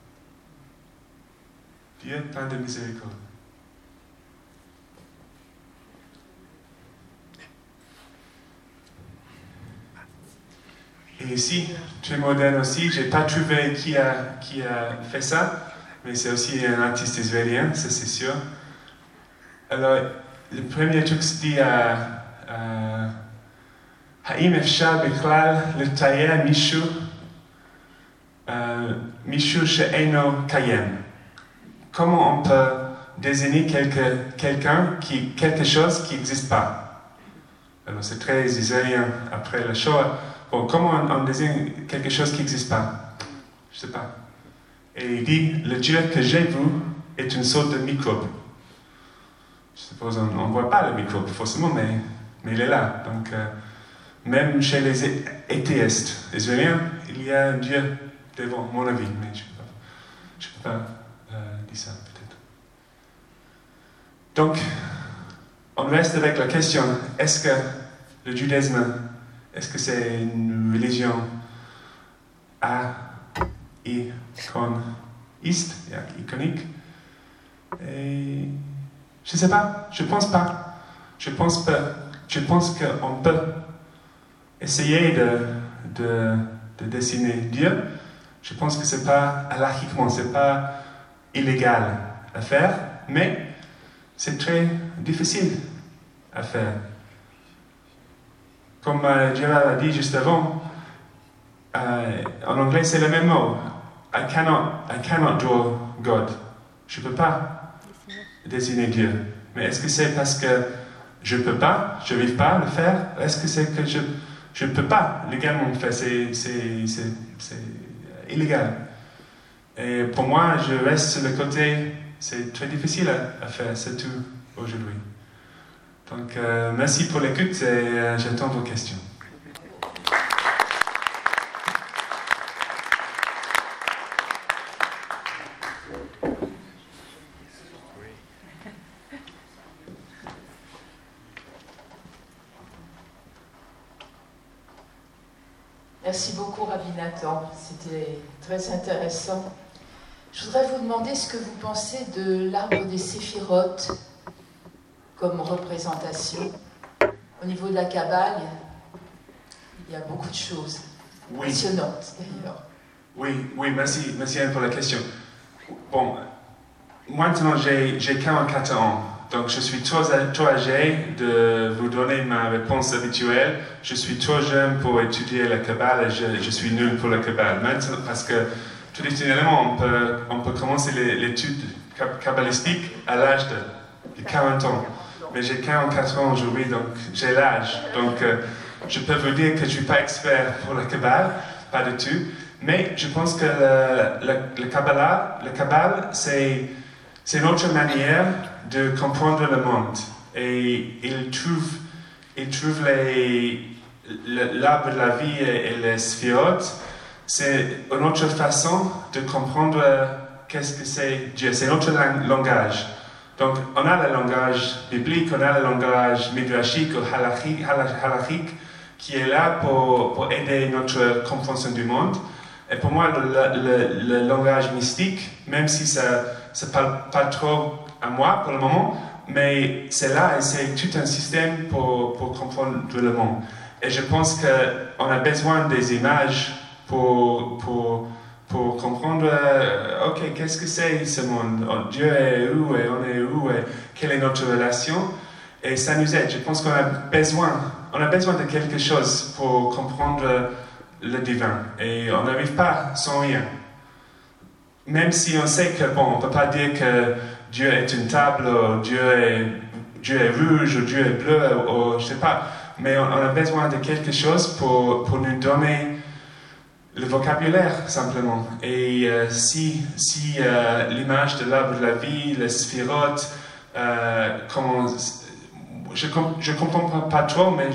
Dieu plein de miséricorde. Et ici, très moderne aussi, j'ai pas trouvé qui a fait ça, mais c'est aussi un artiste israélien, ça c'est sûr. Alors, le premier truc se dit Haim efshar bichlal letayer mishu she'eino kayem. Comment on peut désigner quelqu'un quelque chose qui n'existe pas? Alors c'est très israélien après la Shoah. Bon, comment on désigne quelque chose qui n'existe pas? Je ne sais pas. Et il dit, le Dieu que j'ai vu est une sorte de microbe. Je suppose on ne voit pas le microbe forcément, mais il est là. Donc, même chez les athéistes israéliens, il y a un Dieu devant mon avis, mais je ne peux pas dire ça peut-être. Donc, on reste avec la question, est-ce que le judaïsme, est-ce que c'est une religion iconique? Et je ne sais pas, je ne pense pas. Je pense qu'on peut essayer de dessiner Dieu. Je pense que ce n'est pas halachiquement, ce n'est pas illégal à faire, mais c'est très difficile à faire. Comme Gérald a dit juste avant, en anglais c'est le même mot. I cannot draw God. Je ne peux pas dessiner Dieu. Mais est-ce que c'est parce que je ne peux pas, je n'arrive pas à le faire? Est-ce que c'est que je ne peux pas légalement le faire? C'est illégal. Et pour moi, je reste sur le côté, c'est très difficile à faire, c'est tout aujourd'hui. Donc, merci pour l'écoute et j'attends vos questions. Merci beaucoup, Rabbi Nathan. C'était très intéressant. Je voudrais vous demander ce que vous pensez de l'arbre des séphirotes comme représentation. Au niveau de la Kabbale, il y a beaucoup de choses passionnantes d'ailleurs. Oui, merci Anne pour la question. Bon, maintenant j'ai 44 ans, donc je suis trop âgé de vous donner ma réponse habituelle. Je suis trop jeune pour étudier la Kabbale et je suis nul pour la Kabbale. Maintenant, parce que traditionnellement, on peut commencer l'étude kabbalistique à l'âge de 40 ans. Mais j'ai 44 ans aujourd'hui, donc j'ai l'âge. Donc je peux vous dire que je ne suis pas expert pour la Kabbale, pas du tout. Mais je pense que le Kabbale, c'est une autre manière de comprendre le monde. Et il trouve l'arbre de la vie et les sphérotes. C'est une autre façon de comprendre qu'est-ce que c'est Dieu. C'est notre langage. Donc, on a le langage biblique, on a le langage midrashique ou halachique qui est là pour aider notre compréhension du monde. Et pour moi, le langage mystique, même si ça ne parle pas trop à moi pour le moment, mais c'est là et c'est tout un système pour comprendre le monde. Et je pense qu'on a besoin des images pour comprendre, ok, qu'est-ce que c'est ce monde? Dieu est où et on est où et quelle est notre relation? Et ça nous aide. Je pense qu'on a besoin de quelque chose pour comprendre le divin. Et on n'arrive pas sans rien. Même si on sait que, bon, on ne peut pas dire que Dieu est une table, ou Dieu est rouge, ou Dieu est bleu, ou je ne sais pas. Mais on a besoin de quelque chose pour nous donner le vocabulaire, simplement. Et si l'image de l'arbre de la vie, les sphirotes, je ne comprends pas trop, mais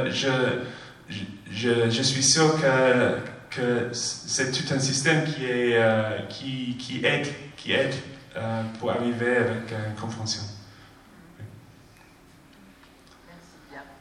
je suis sûr que c'est tout un système qui aide pour arriver avec une compréhension. Merci bien.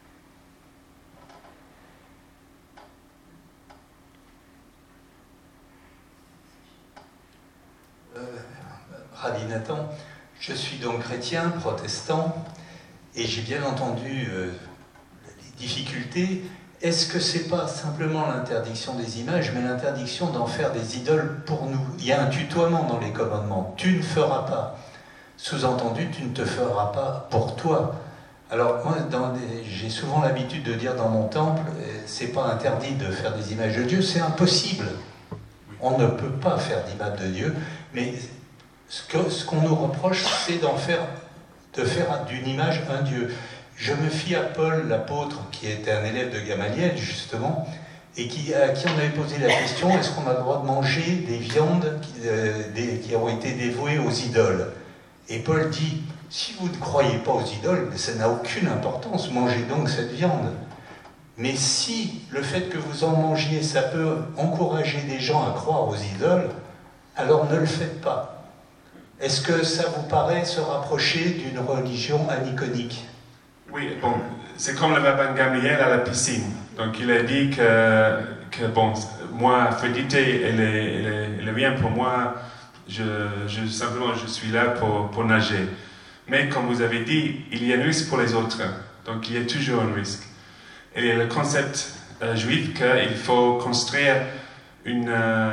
Rabbi Nathan, je suis donc chrétien, protestant, et j'ai bien entendu les difficultés. Est-ce que c'est pas simplement l'interdiction des images, mais l'interdiction d'en faire des idoles pour nous? Il y a un tutoiement dans les commandements. Tu ne feras pas. Sous-entendu, tu ne te feras pas pour toi. Alors moi, j'ai souvent l'habitude de dire dans mon temple, c'est pas interdit de faire des images de Dieu, c'est impossible. On ne peut pas faire d'image de Dieu, mais ce qu'on nous reproche, c'est de faire d'une image un Dieu. Je me fie à Paul, l'apôtre, qui était un élève de Gamaliel, justement, et à qui on avait posé la question, est-ce qu'on a le droit de manger des viandes qui ont été dévouées aux idoles? Et Paul dit, si vous ne croyez pas aux idoles, ça n'a aucune importance, mangez donc cette viande. Mais si le fait que vous en mangiez, ça peut encourager des gens à croire aux idoles, alors ne le faites pas. Est-ce que ça vous paraît se rapprocher d'une religion aniconique? Oui, bon, c'est comme le rabbin Gamliel à la piscine. Donc il a dit que bon, moi, Aphrodité, elle est rien pour moi. Simplement, je suis là pour nager. Mais comme vous avez dit, il y a un risque pour les autres. Donc il y a toujours un risque. Et il y a le concept juif qu'il faut construire une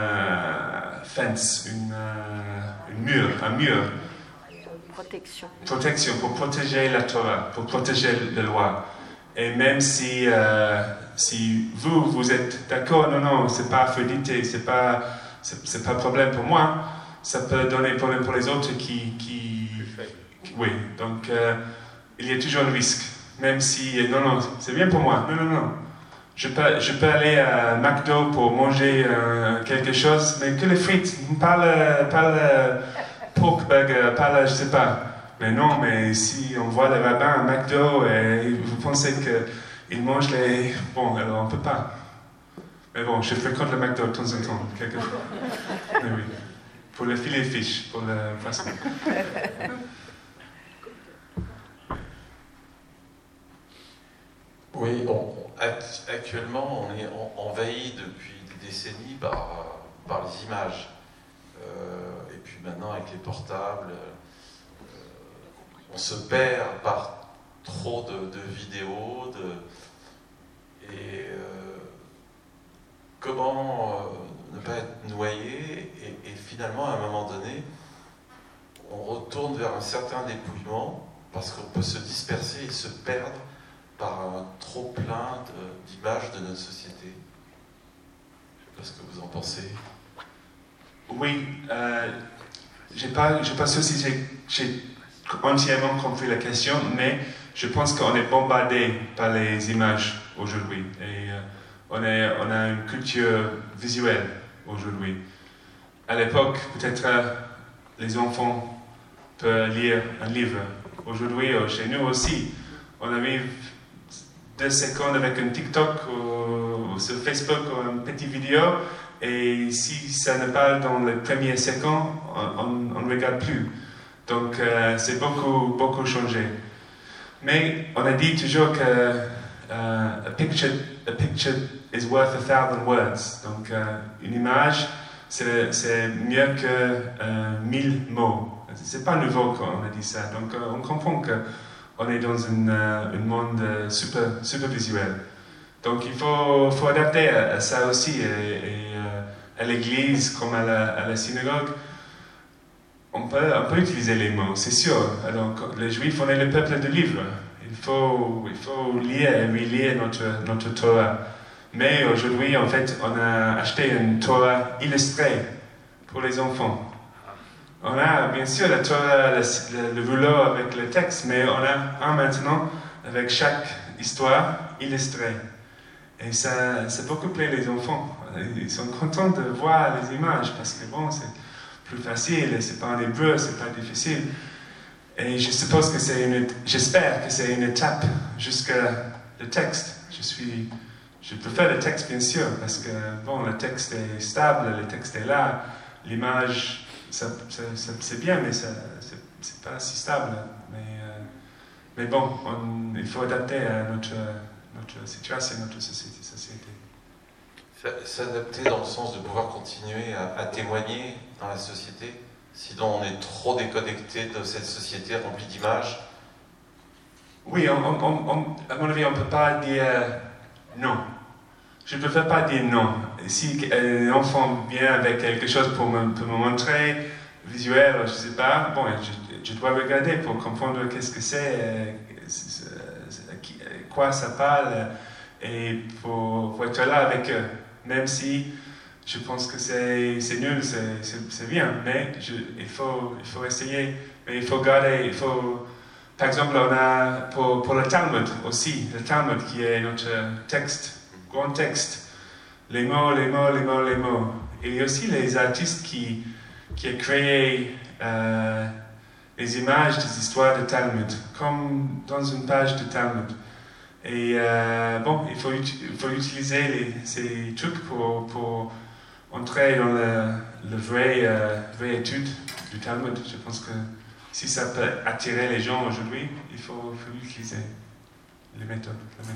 fence, un mur. Protection pour protéger la Torah, pour protéger la loi. Et même si vous êtes d'accord, non, c'est pas Aphrodité, c'est pas problème pour moi, ça peut donner problème pour les autres oui, donc il y a toujours un risque. Même si, non, c'est bien pour moi, non. Je peux aller à McDo pour manger quelque chose, mais que les frites, pas le pork burger, pas le, je sais pas. Mais non, mais si on voit les rabbins à McDo et vous pensez qu'ils mangent les... Bon, alors on peut pas. Mais bon, je fréquente le McDo de temps en temps, quelquefois. Mais oui, pour le filet fish, pour le fast food. Oui, actuellement, on est envahi depuis des décennies par les images. Et puis maintenant, avec les portables, on se perd par trop de vidéos. Comment ne pas être noyé et finalement, à un moment donné, on retourne vers un certain dépouillement parce qu'on peut se disperser et se perdre par un trop plein d'images de notre société. Je ne sais pas ce que vous en pensez. Oui, j'ai pas sûr si j'ai entièrement compris la question, mais je pense qu'on est bombardé par les images aujourd'hui. Et on a une culture visuelle aujourd'hui. À l'époque, peut-être les enfants peuvent lire un livre. Aujourd'hui, chez nous aussi, on arrive 2 secondes avec un TikTok ou sur Facebook ou une petite vidéo, et si ça ne parle dans les premières secondes, on ne regarde plus. Donc c'est beaucoup changé. Mais on a dit toujours que a picture is worth 1,000 words. Donc une image, c'est mieux que 1000 mots. C'est pas nouveau quand on a dit ça. Donc on comprend qu'on est dans un monde super visuel. Donc il faut adapter à ça aussi. Et à l'église comme à la synagogue, on peut utiliser les mots, c'est sûr. Alors, les Juifs, on est le peuple de livre. Il faut lire et relire notre Torah. Mais aujourd'hui, en fait, on a acheté une Torah illustrée pour les enfants. On a bien sûr la Torah, le rouleau avec le texte, mais on a un maintenant avec chaque histoire illustrée. Et ça beaucoup plaît les enfants. Ils sont contents de voir les images parce que bon, c'est plus facile, c'est pas en hébreu, c'est pas difficile. Et j'espère que c'est une étape jusqu'à le texte. Je préfère le texte bien sûr parce que bon, le texte est stable, le texte est là, l'image c'est bien, mais c'est pas si stable. Mais bon, il faut adapter à notre situation, notre société. S'adapter dans le sens de pouvoir continuer à témoigner dans la société, sinon on est trop déconnecté de cette société remplie d'images. Oui, à mon avis, on ne peut pas dire non. Je ne préfère pas dire non. Si un enfant vient avec quelque chose pour me montrer, visuel, je ne sais pas, bon, je dois regarder pour comprendre qu'est-ce que c'est, quoi ça parle, et pour être là avec eux. Même si je pense que c'est nul, c'est bien, mais il faut essayer, mais il faut garder, par exemple, on a pour le Talmud aussi, le Talmud qui est notre texte, grand texte, les mots. Et il y a aussi les artistes qui ont créé les images des histoires de Talmud, comme dans une page de Talmud. Et bon, il faut utiliser ces trucs pour entrer dans la vraie étude du Talmud. Je pense que si ça peut attirer les gens aujourd'hui, il faut utiliser la méthode.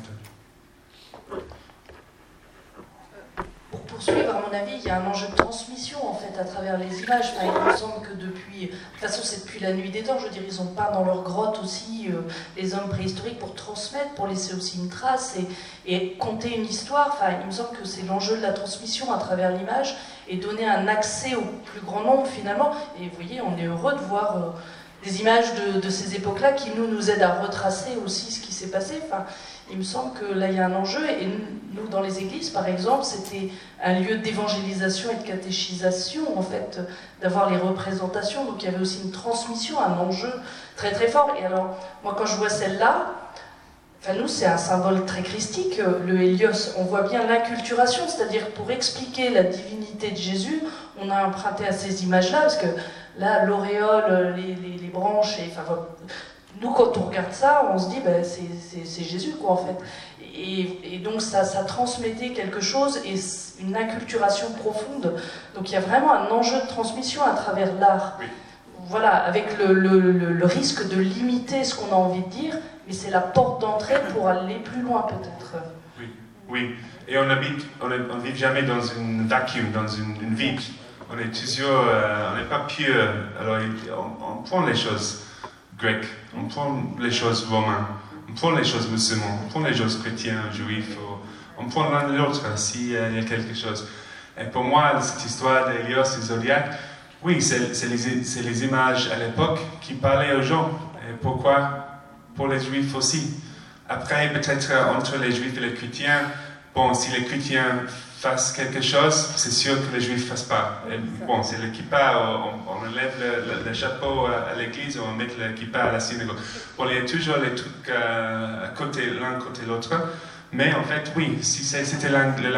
Pour poursuivre, à mon avis, il y a un enjeu de transmission en fait à travers les images. Enfin, il me semble que de toute façon c'est depuis la nuit des temps, je veux dire, ils ont peint dans leur grotte aussi les hommes préhistoriques pour transmettre, pour laisser aussi une trace et conter une histoire. Enfin, il me semble que c'est l'enjeu de la transmission à travers l'image et donner un accès au plus grand nombre finalement. Et vous voyez, on est heureux de voir des images de ces époques-là qui nous aident à retracer aussi ce qui s'est passé. Enfin, il me semble que là, il y a un enjeu, et nous, dans les églises, par exemple, c'était un lieu d'évangélisation et de catéchisation, en fait, d'avoir les représentations, donc il y avait aussi une transmission, un enjeu très très fort. Et alors, moi, quand je vois celle-là, enfin, nous, c'est un symbole très christique, le Hélios, on voit bien l'inculturation, c'est-à-dire pour expliquer la divinité de Jésus, on a emprunté à ces images-là, parce que là, l'auréole, les branches, et enfin... Nous, quand on regarde ça, on se dit, ben, c'est Jésus, quoi, en fait. Et donc, ça transmettait quelque chose et une inculturation profonde. Donc, il y a vraiment un enjeu de transmission à travers l'art. Oui. Voilà, avec le risque de limiter ce qu'on a envie de dire, mais c'est la porte d'entrée pour aller plus loin, peut-être. Oui. Et on ne vit jamais dans une vacuum, dans une vide. On est toujours, on n'est pas pur. Alors, on prend les choses grec, on prend les choses romaines, on prend les choses musulmanes, on prend les choses chrétiennes, juifs, on prend l'un de l'autre s'il y a quelque chose. Et pour moi, cette histoire d'Hélios et Zodiac, oui, c'est les images à l'époque qui parlaient aux gens. Et pourquoi? Pour les juifs aussi. Après, peut-être entre les juifs et les chrétiens, bon, si les chrétiens fassent quelque chose, c'est sûr que les juifs ne fassent pas. Et bon, c'est le kippa, on enlève le chapeau à l'église, on met le kippa à la synagogue. Bon, il y a toujours les trucs à côté, l'un côté l'autre. Mais en fait, oui, si c'était le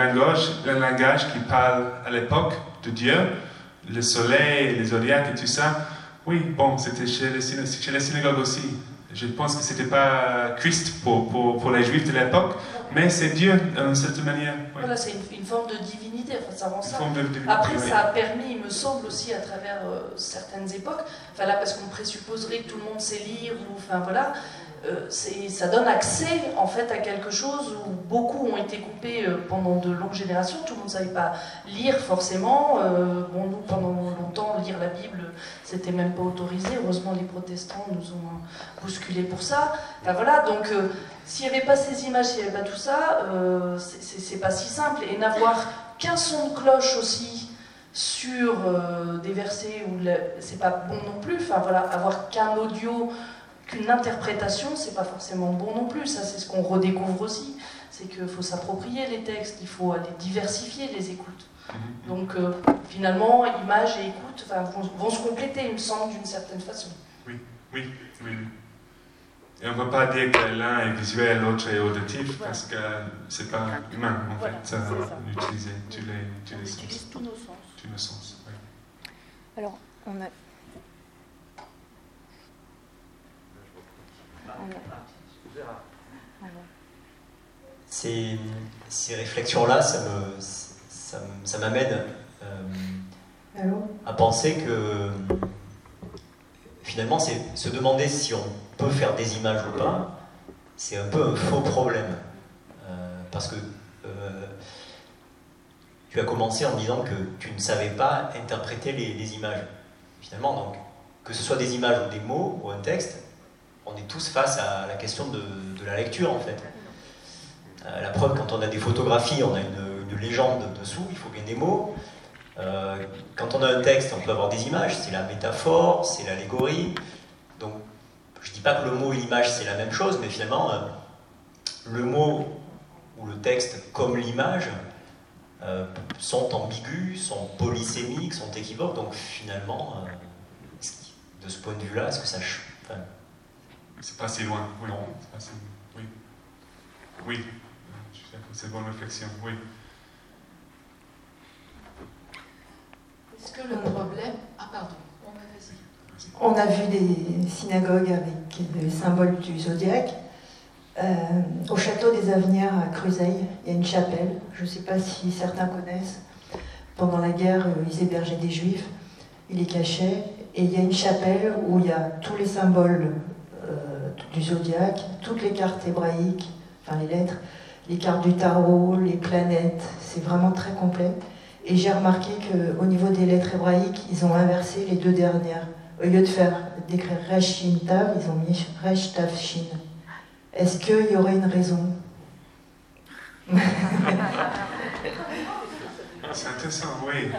langage qui parle à l'époque de Dieu, le soleil, les zodiacs et tout ça, oui, bon, c'était chez les synagogues aussi. Je pense que c'était pas Christ pour les juifs de l'époque, mais c'est Dieu d'une certaine manière. Oui. Voilà, c'est une forme de divinité, enfin, ça rend ça. Après, oui. Ça a permis, il me semble aussi, à travers certaines époques, enfin là, parce qu'on présupposerait que tout le monde sait lire, ou enfin voilà, ça donne accès en fait à quelque chose où beaucoup ont été coupés pendant de longues générations. Tout le monde ne savait pas lire forcément. Bon, nous, pendant longtemps, lire la Bible, c'était même pas autorisé. Heureusement, les protestants nous ont bousculés pour ça. Enfin voilà, donc s'il n'y avait pas ces images, s'il n'y avait pas tout ça, c'est pas si simple. Et n'avoir qu'un son de cloche aussi sur des versets où c'est pas bon non plus. Enfin voilà, avoir qu'un audio, qu'une interprétation, c'est pas forcément bon non plus. Ça, c'est ce qu'on redécouvre aussi. C'est qu'il faut s'approprier les textes, il faut aller diversifier les écoutes. Donc finalement, image et écoute vont se compléter, il me semble, d'une certaine façon. Oui. Et on ne peut pas dire que l'un est visuel, l'autre est auditif, parce que c'est pas humain, en fait, d'utiliser tous les sens. On utilise tous nos sens. Tous nos sens, oui. Alors, on a... Ces réflexions-là, ça m'amène à penser que finalement, c'est se demander si on peut faire des images ou pas, c'est un peu un faux problème. Parce que tu as commencé en disant que tu ne savais pas interpréter les images. Finalement, donc, que ce soit des images ou des mots ou un texte, on est tous face à la question de la lecture, en fait. La preuve, quand on a des photographies, on a une légende dessous, il faut bien des mots. Quand on a un texte, on peut avoir des images, c'est la métaphore, c'est l'allégorie. Donc, je ne dis pas que le mot et l'image, c'est la même chose, mais finalement, le mot ou le texte, comme l'image, sont ambigus, sont polysémiques, sont équivoques. Donc, finalement, de ce point de vue-là, est-ce que ça... Enfin, c'est pas si loin, oui. C'est pas si... Oui. C'est une bonne réflexion, oui. Est-ce que le problème... Ah, pardon. Vas-y. On a vu des synagogues avec des symboles du zodiaque. Au château des Avenières à Cruseille, il y a une chapelle. Je ne sais pas si certains connaissent. Pendant la guerre, ils hébergeaient des juifs. Ils les cachaient. Et il y a une chapelle où il y a tous les symboles du zodiaque, toutes les cartes hébraïques, enfin les lettres, les cartes du tarot, les planètes. C'est vraiment très complet. Et j'ai remarqué qu'au niveau des lettres hébraïques, ils ont inversé les deux dernières. Au lieu d'écrire Resh Shin Tav, ils ont mis Resh Tav Shin. Est-ce qu'il y aurait une raison? C'est intéressant, oui.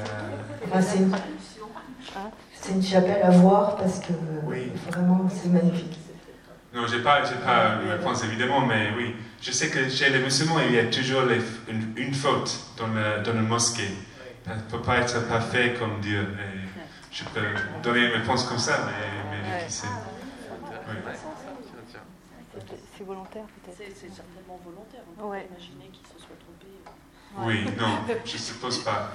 C'est une chapelle à voir parce que vraiment c'est magnifique. Non, j'ai pas une réponse évidemment, mais oui. Je sais que chez les musulmans, il y a toujours une faute dans une mosquée. On ne peut pas être parfait comme Dieu. Et je peux donner une réponse comme ça, mais qui sait. C'est volontaire peut-être. C'est certainement volontaire. On peut imaginer qu'il se soit trompé. Oui, non, je ne suppose pas.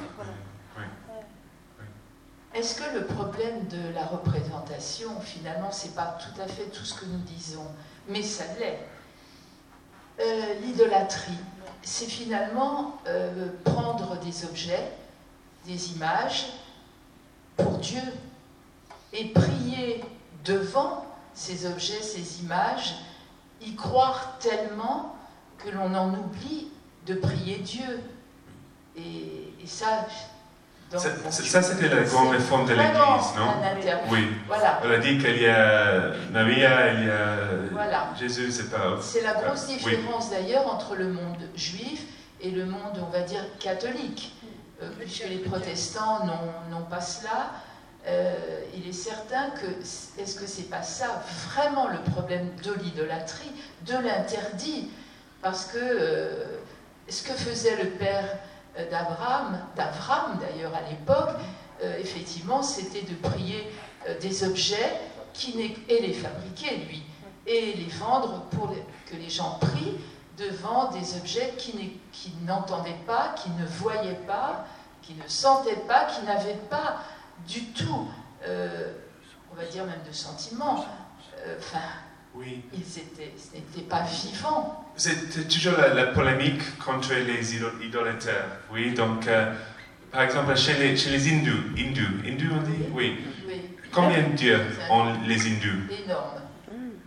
Est-ce que le problème de la représentation, finalement, c'est pas tout à fait tout ce que nous disons, mais ça l'est. L'idolâtrie, c'est finalement prendre des objets, des images, pour Dieu, et prier devant ces objets, ces images, y croire tellement que l'on en oublie de prier Dieu. Et ça... Ça, c'était la grande réforme de l'Église, non? Oui. Voilà. Elle a dit qu'il y a Maria, il y a Jésus, c'est pas... C'est la grosse différence d'ailleurs entre le monde juif et le monde, on va dire, catholique. Puisque les protestants n'ont pas cela, il est certain que, est-ce que c'est pas ça vraiment le problème de l'idolâtrie, de l'interdit? Parce que ce que faisait le père d'Abraham d'ailleurs à l'époque, effectivement, c'était de prier des objets et les fabriquer, lui, et les vendre pour que les gens prient devant des objets qui n'entendaient pas, qui ne voyaient pas, qui ne sentaient pas, qui n'avaient pas du tout, on va dire même de sentiments. Oui. Ce n'était pas vivant. C'est toujours la polémique contre les idolâteurs. Oui, donc, par exemple, chez les hindous on dit? Oui. Combien de dieux ont les hindous? Énorme.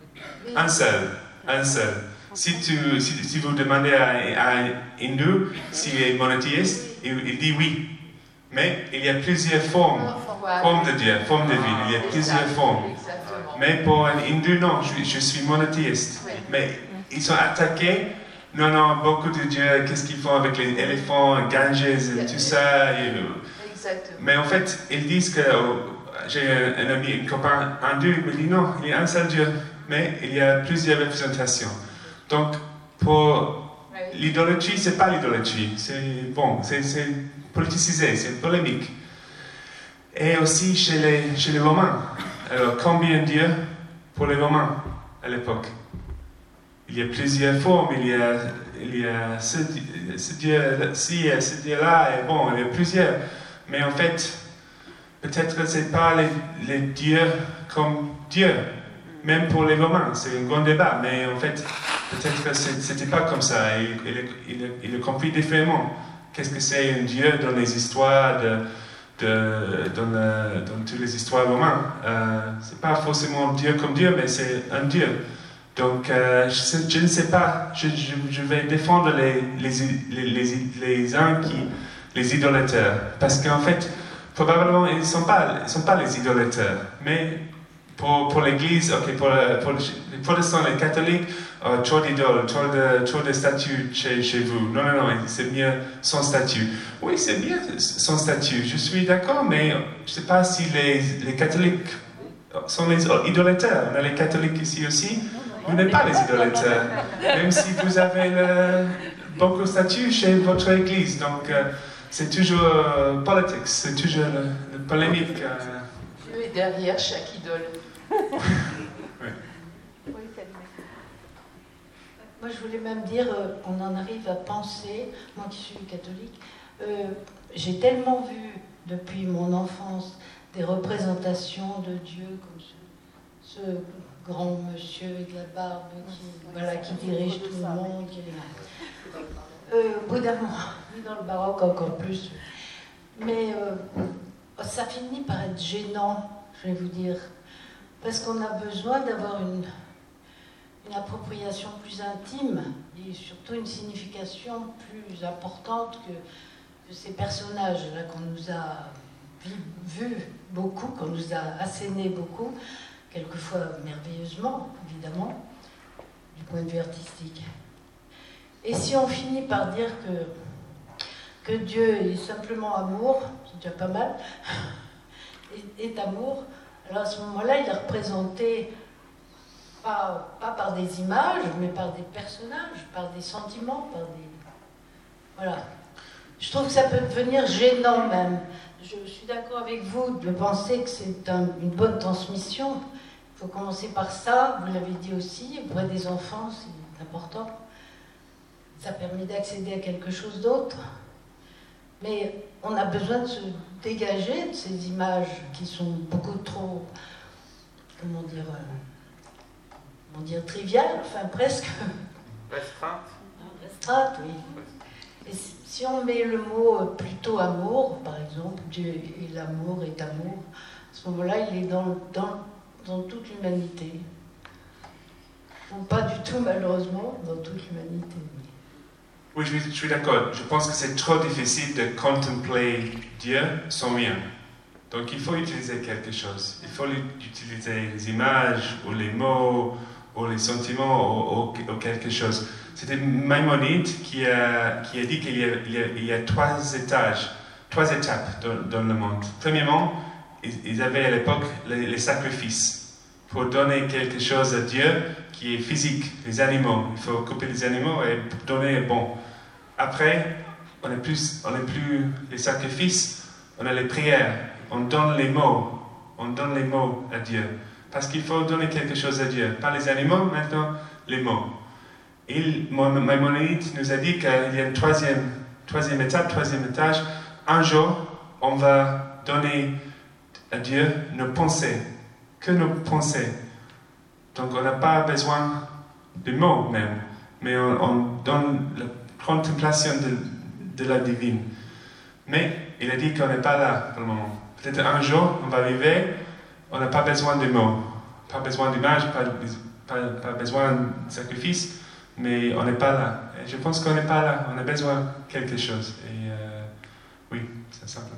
Un seul. Si vous demandez à un hindou s'il est monothéiste, il dit oui. Mais il y a plusieurs formes de Dieu, formes de vie. Il y a plusieurs formes. Mais pour un hindou, non, je suis monothéiste. Mais ils sont attaqués. Non, beaucoup de dieux, qu'est-ce qu'ils font avec les éléphants, Ganges et tout ça. Mais en fait, ils disent que j'ai un ami, un copain hindou, il me dit non, il y a un seul Dieu, mais il y a plusieurs représentations. Donc, pour l'idolâtrie, c'est pas l'idolâtrie, c'est politisé, c'est polémique. Et aussi chez les Romains. Alors, combien de dieux pour les Romains à l'époque? Il y a plusieurs formes, il y a ce Dieu-ci et ce Dieu-là, et bon, il y a plusieurs. Mais en fait, peut-être que ce n'est pas les dieux comme Dieu, même pour les Romains, c'est un grand débat, mais en fait, peut-être que ce n'était pas comme ça, il a compris différemment. Qu'est-ce que c'est un Dieu dans les histoires, dans toutes les histoires romaines. Ce n'est pas forcément Dieu comme Dieu, mais c'est un Dieu. Donc, je ne sais pas, je vais défendre les idolâteurs, parce qu'en fait, probablement, ils ne sont pas les idolâteurs, mais pour l'Église, pour les protestants, les catholiques, trop d'idoles, trop de statues chez vous. Non, c'est mieux sans statue. Oui, c'est bien sans statue, je suis d'accord, mais je ne sais pas si les catholiques sont les idolâteurs. On a les catholiques ici aussi. Vous n'êtes pas les idolâteurs, même si vous avez beaucoup de statues chez votre église. Donc, c'est toujours politique, c'est toujours la polémique. Dieu est derrière chaque idole. Moi, je voulais même dire, on en arrive à penser, moi qui suis catholique, j'ai tellement vu depuis mon enfance des représentations de Dieu comme ce grand monsieur avec la barbe qui dirige tout le monde. Au bout d'un moment, dans le baroque encore plus. Mais ça finit par être gênant, je vais vous dire, parce qu'on a besoin d'avoir une appropriation plus intime et surtout une signification plus importante que ces personnages-là qu'on nous a vus beaucoup, qu'on nous a assénés beaucoup, quelquefois merveilleusement, évidemment, du point de vue artistique. Et si on finit par dire que Dieu est simplement amour, c'est déjà pas mal, est amour, alors à ce moment-là, il est représenté pas par des images, mais par des personnages, par des sentiments, par des... Voilà. Je trouve que ça peut devenir gênant même. Je suis d'accord avec vous de penser que c'est une bonne transmission. Il faut commencer par ça, vous l'avez dit aussi, pour des enfants, c'est important. Ça permet d'accéder à quelque chose d'autre. Mais on a besoin de se dégager de ces images qui sont beaucoup trop, comment dire, triviales, enfin presque. Restreinte, oui. Et si on met le mot plutôt amour, par exemple, Dieu est l'amour, est amour, à ce moment-là, il est dans toute l'humanité. Ou pas du tout, malheureusement, dans toute l'humanité. Oui, je suis d'accord. Je pense que c'est trop difficile de contempler Dieu sans rien. Donc il faut utiliser quelque chose. Il faut utiliser les images, ou les mots, ou les sentiments, ou quelque chose. C'était Maïmonide qui a dit qu'il y a trois étapes dans le monde. Premièrement, ils avaient à l'époque les sacrifices pour donner quelque chose à Dieu qui est physique, les animaux. Il faut couper les animaux et donner bon. Après, on n'est plus les sacrifices, on a les prières. On donne les mots à Dieu. Parce qu'il faut donner quelque chose à Dieu. Pas les animaux, maintenant les mots. Et Maïmonide nous a dit qu'il y a une troisième étape, troisième étage. Un jour, on va donner à Dieu nos pensées. Que nos pensées. Donc on n'a pas besoin de mots même. Mais on donne la contemplation de la divine. Mais il a dit qu'on n'est pas là pour le moment. Peut-être un jour, on va arriver, on n'a pas besoin de mots, pas besoin d'images, pas besoin de sacrifice, mais on n'est pas là. Et je pense qu'on n'est pas là, on a besoin de quelque chose. Et oui, c'est simplement.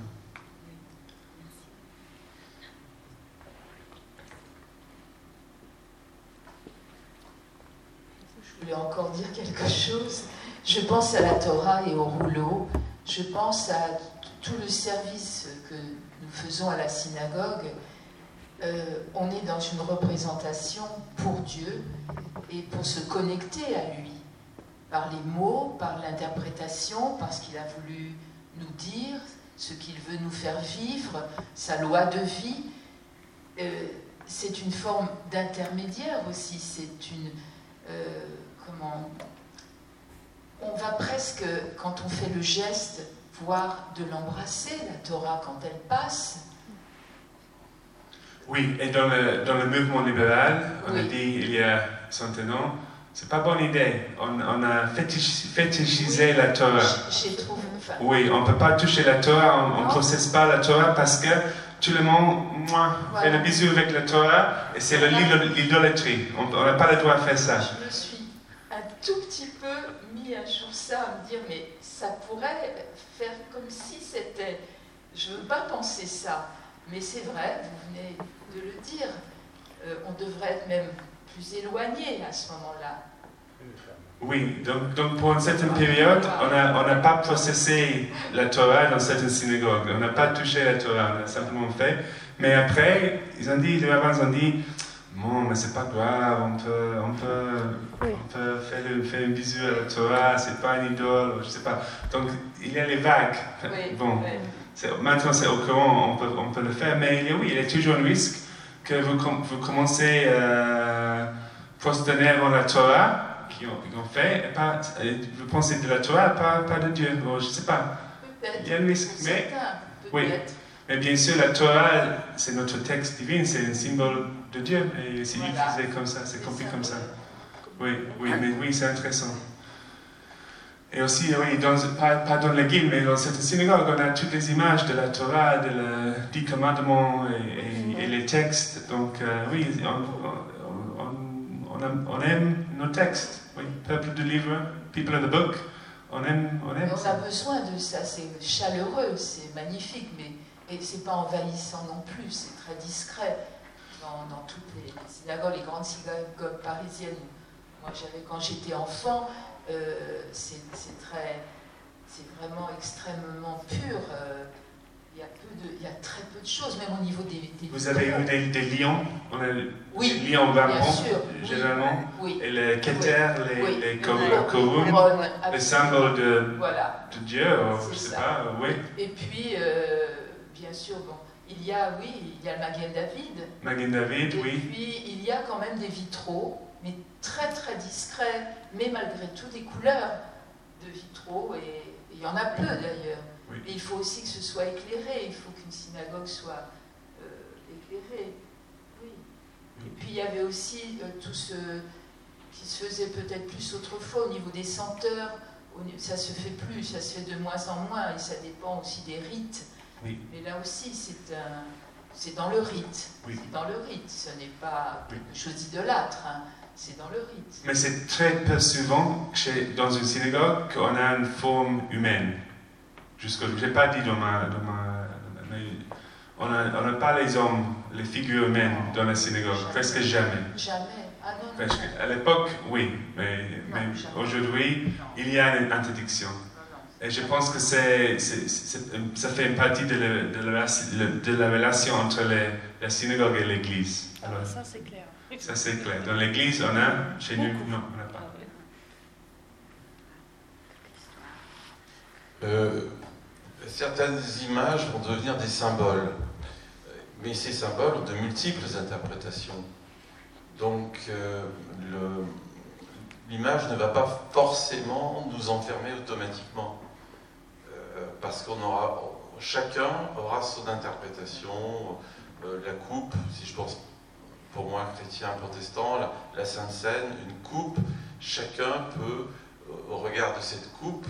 Je voulais encore dire quelque chose. Je pense à la Torah et au rouleau. Je pense à tout le service que nous faisons à la synagogue. On est dans une représentation pour Dieu et pour se connecter à lui. Par les mots, par l'interprétation, parce qu'il a voulu nous dire ce qu'il veut nous faire vivre, sa loi de vie. C'est une forme d'intermédiaire aussi. C'est une... on va presque, quand on fait le geste, voir de l'embrasser, la Torah, quand elle passe. Oui, et dans le mouvement libéral, on a dit il y a 100 ans, c'est pas bonne idée. On a fétichisé la Torah. J'ai trouvé. Oui, on ne peut pas toucher la Torah, on ne processe pas la Torah parce que tout le monde fait le bisou avec la Torah et c'est l'idolâtrie. On n'a pas le droit de faire ça. Je me suis un tout petit peu mis à jour ça, à me dire, mais ça pourrait faire comme si c'était... Je ne veux pas penser ça, mais c'est vrai, vous venez de le dire. On devrait être même plus éloigné à ce moment-là. Oui, donc pour une certaine période, on n'a pas processé la Torah dans certaines synagogues. On n'a pas touché la Torah, on a simplement fait. Mais après, les rabbins ont dit, bon, mais c'est pas grave, on peut faire un bisou à la Torah, c'est pas une idole, je sais pas. Donc il y a les vagues. Oui, bon, maintenant c'est au courant, on peut le faire, mais il y a toujours un risque que vous commencez à prosterner avant la Torah, qui ont fait, vous pensez de la Torah, pas de Dieu, bon, je ne sais pas. Il y a un risque, mais, oui. Mais bien sûr, la Torah, c'est notre texte divin, c'est un symbole de Dieu, et c'est utilisé comme ça, c'est compris comme ça. Oui, mais oui, c'est intéressant. Et aussi, oui, pas dans l'église, mais dans cette synagogue, on a toutes les images de la Torah, de les 10 commandements et les textes. Donc, oui, on aime nos textes. Oui, peuple du livre, people of the book, on aime on a besoin de ça, c'est chaleureux, c'est magnifique, mais c'est pas envahissant non plus, c'est très discret. Dans toutes les synagogues, les grandes synagogues parisiennes, moi j'avais quand j'étais enfant, c'est vraiment extrêmement pur. Il y a très peu de choses, même au niveau des Vous avez eu des lions? On a des lions barbons, généralement. Oui. Et les keters, les corons, le symbole de Dieu, je ne sais pas, oui. Et puis, bien sûr, bon, il y a le Magen David. Magen David, oui. Et puis, il y a quand même des vitraux, mais très très discrets, mais malgré tout des couleurs de vitraux, et il y en a peu d'ailleurs. Oui. Mais il faut aussi que ce soit éclairé, il faut qu'une synagogue soit éclairée. Oui. Et puis il y avait aussi tout ce qui se faisait peut-être plus autrefois au niveau des senteurs. Ça se fait plus, ça se fait de moins en moins, et ça dépend aussi des rites. Oui. Mais là aussi, c'est dans le rite. Oui. C'est dans le rite, ce n'est pas quelque chose d'idolâtre. Hein. C'est dans le rite. Mais c'est très peu souvent dans une synagogue qu'on a une forme humaine. Je n'ai pas dit on n'a pas les hommes, les figures humaines dans la synagogue, presque jamais. Jamais. Ah non, Parce qu'à l'époque, oui, mais aujourd'hui, il y a une interdiction. Et je pense que ça fait une partie de la relation entre la synagogue et l'église. Alors, ça, c'est clair. Ça, c'est clair. Dans l'église, on a, chez nous, non, on n'a pas. Certaines images vont devenir des symboles, mais ces symboles ont de multiples interprétations. Donc l'image ne va pas forcément nous enfermer automatiquement, parce chacun aura son interprétation. La coupe, si je pense pour moi chrétien protestant, la Sainte Seine, une coupe, chacun peut, au regard de cette coupe,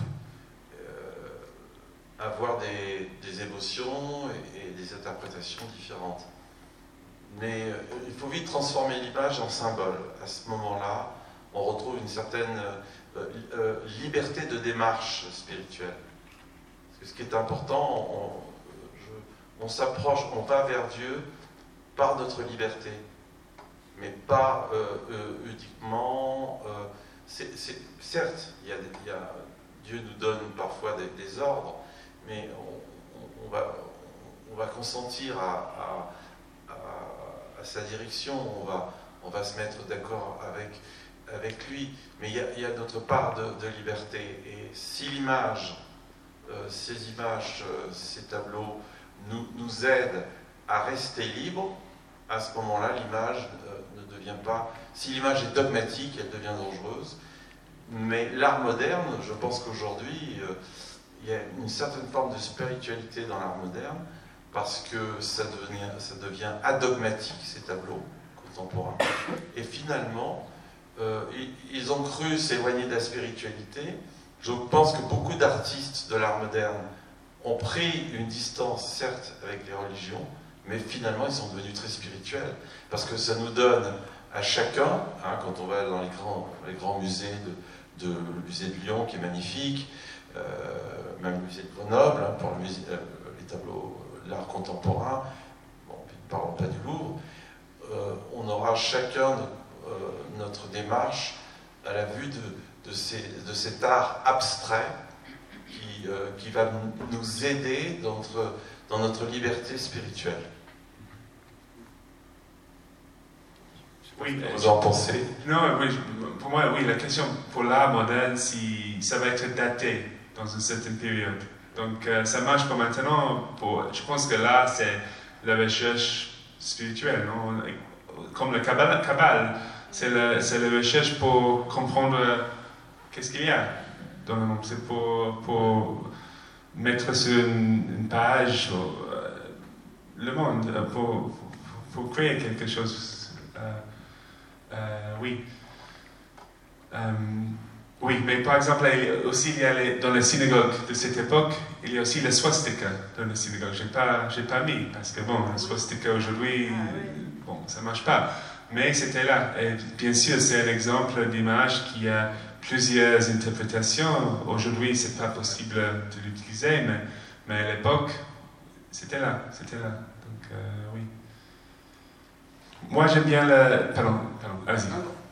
avoir des émotions et des interprétations différentes. Mais il faut vite transformer l'image en symbole. À ce moment-là, on retrouve une certaine liberté de démarche spirituelle. Parce que ce qui est important, on s'approche, on va vers Dieu par notre liberté, mais pas uniquement. Certes, Dieu nous donne parfois des ordres, mais on va consentir à sa direction, on va se mettre d'accord avec lui, mais il y a notre part de liberté. Et si ces images, ces tableaux nous aident à rester libres, à ce moment-là, l'image ne devient pas... Si l'image est dogmatique, elle devient dangereuse. Mais l'art moderne, je pense qu'aujourd'hui, il y a une certaine forme de spiritualité dans l'art moderne, parce que ça devient adogmatique, ces tableaux contemporains. Et finalement, ils ont cru s'éloigner de la spiritualité. Je pense que beaucoup d'artistes de l'art moderne ont pris une distance, certes, avec les religions, mais finalement, ils sont devenus très spirituels. Parce que ça nous donne à chacun, quand on va dans les grands musées, le musée de Lyon, qui est magnifique, même le musée de Grenoble, pour les tableaux, l'art contemporain, bon, ne parlons pas du Louvre, on aura chacun notre démarche à la vue de cet art abstrait qui va nous aider dans notre liberté spirituelle. Oui, vous en pensez? Non, oui, pour moi, oui, la question pour l'art moderne, si ça va être daté dans une certaine période. Donc, ça marche pas maintenant. Je pense que là, c'est la recherche spirituelle, non? Comme le Kabbale, c'est la recherche pour comprendre qu'est-ce qu'il y a dans le monde. C'est pour mettre sur une page le monde, pour créer quelque chose. Oui. Oui, mais par exemple, aussi, dans les synagogues de cette époque, il y a aussi le swastika dans les synagogues. J'ai pas mis, parce que bon, le swastika aujourd'hui, bon, ça marche pas. Mais c'était là. Et bien sûr, c'est un exemple d'image qui a plusieurs interprétations. Aujourd'hui, c'est pas possible de l'utiliser, mais à l'époque, c'était là. Donc, oui. Moi, j'aime bien le... Pardon, vas-y.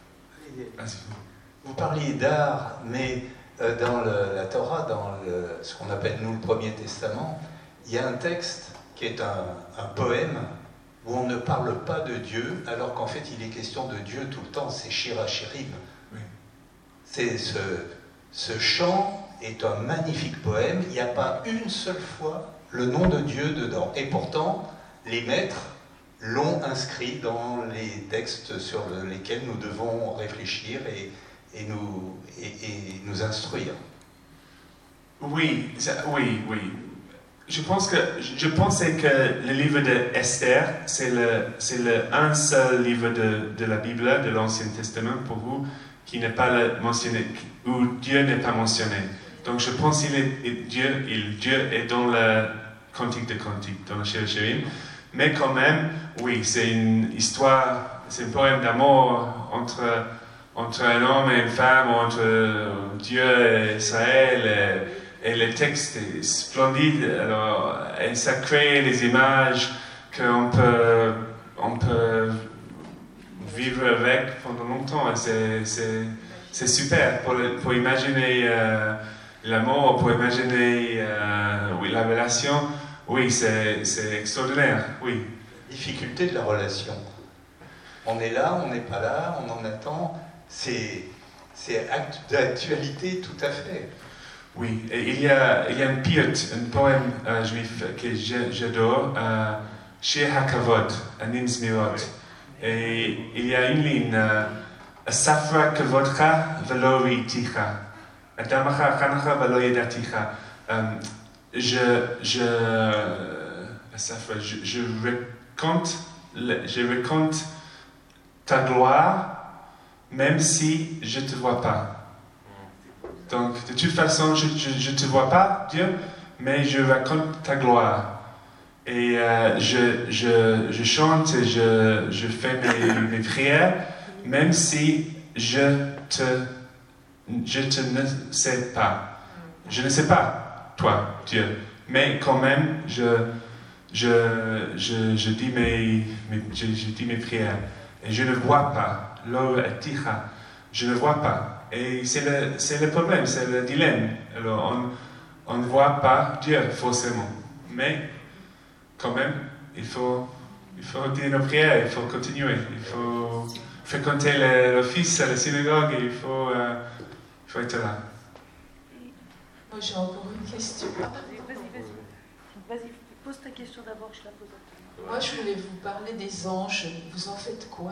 Vous parliez d'art, mais dans la Torah, dans ce qu'on appelle nous le Premier Testament, il y a un texte qui est un poème où on ne parle pas de Dieu, alors qu'en fait il est question de Dieu tout le temps, c'est Shir HaShirim. Oui. C'est ce chant est un magnifique poème, il n'y a pas une seule fois le nom de Dieu dedans. Et pourtant, les maîtres l'ont inscrit dans les textes sur lesquels nous devons réfléchir et nous instruire. Oui. Je pensais que le livre de Esther, c'est un seul livre de la Bible, de l'Ancien Testament, pour vous, qui n'est pas mentionné, où Dieu n'est pas mentionné. Donc je pense que Dieu est dans le Cantique de Cantique, dans le Shir HaShirim. Mais quand même, oui, c'est une histoire, c'est un poème d'amour entre un homme et une femme, entre Dieu et Israël, et le texte est splendide, alors, et ça crée des images qu'on peut vivre avec pendant longtemps, et c'est super pour imaginer l'amour, pour imaginer oui, la relation. Oui, c'est extraordinaire, oui. Difficulté de la relation. On est là, on n'est pas là, on en attend. C'est d'actualité tout à fait. Oui, et il y a un piot, un poème juif que j'adore, Shir HaKavod, Anim Zmirot. Et il y a une ligne, Asafra kavodcha velo riiticha, Adamacha chanacha velo yedaticha. Je raconte ta gloire, même si je ne te vois pas. Donc, de toute façon, je ne te vois pas, Dieu, mais je raconte ta gloire. Et je chante et je fais mes prières, même si je te ne sais pas. Je ne sais pas, toi, Dieu. Mais quand même, je dis mes prières. Et je ne vois pas. Je ne vois pas. Et c'est le problème, c'est le dilemme. Alors, on ne voit pas Dieu, forcément. Mais, quand même, il faut dire nos prières, il faut continuer. Il faut fréquenter l'office à la synagogue et il faut être là. Moi, j'ai encore une question. Vas-y, pose ta question d'abord, je la pose à toi. Moi, je voulais vous parler des anges. Vous en faites quoi?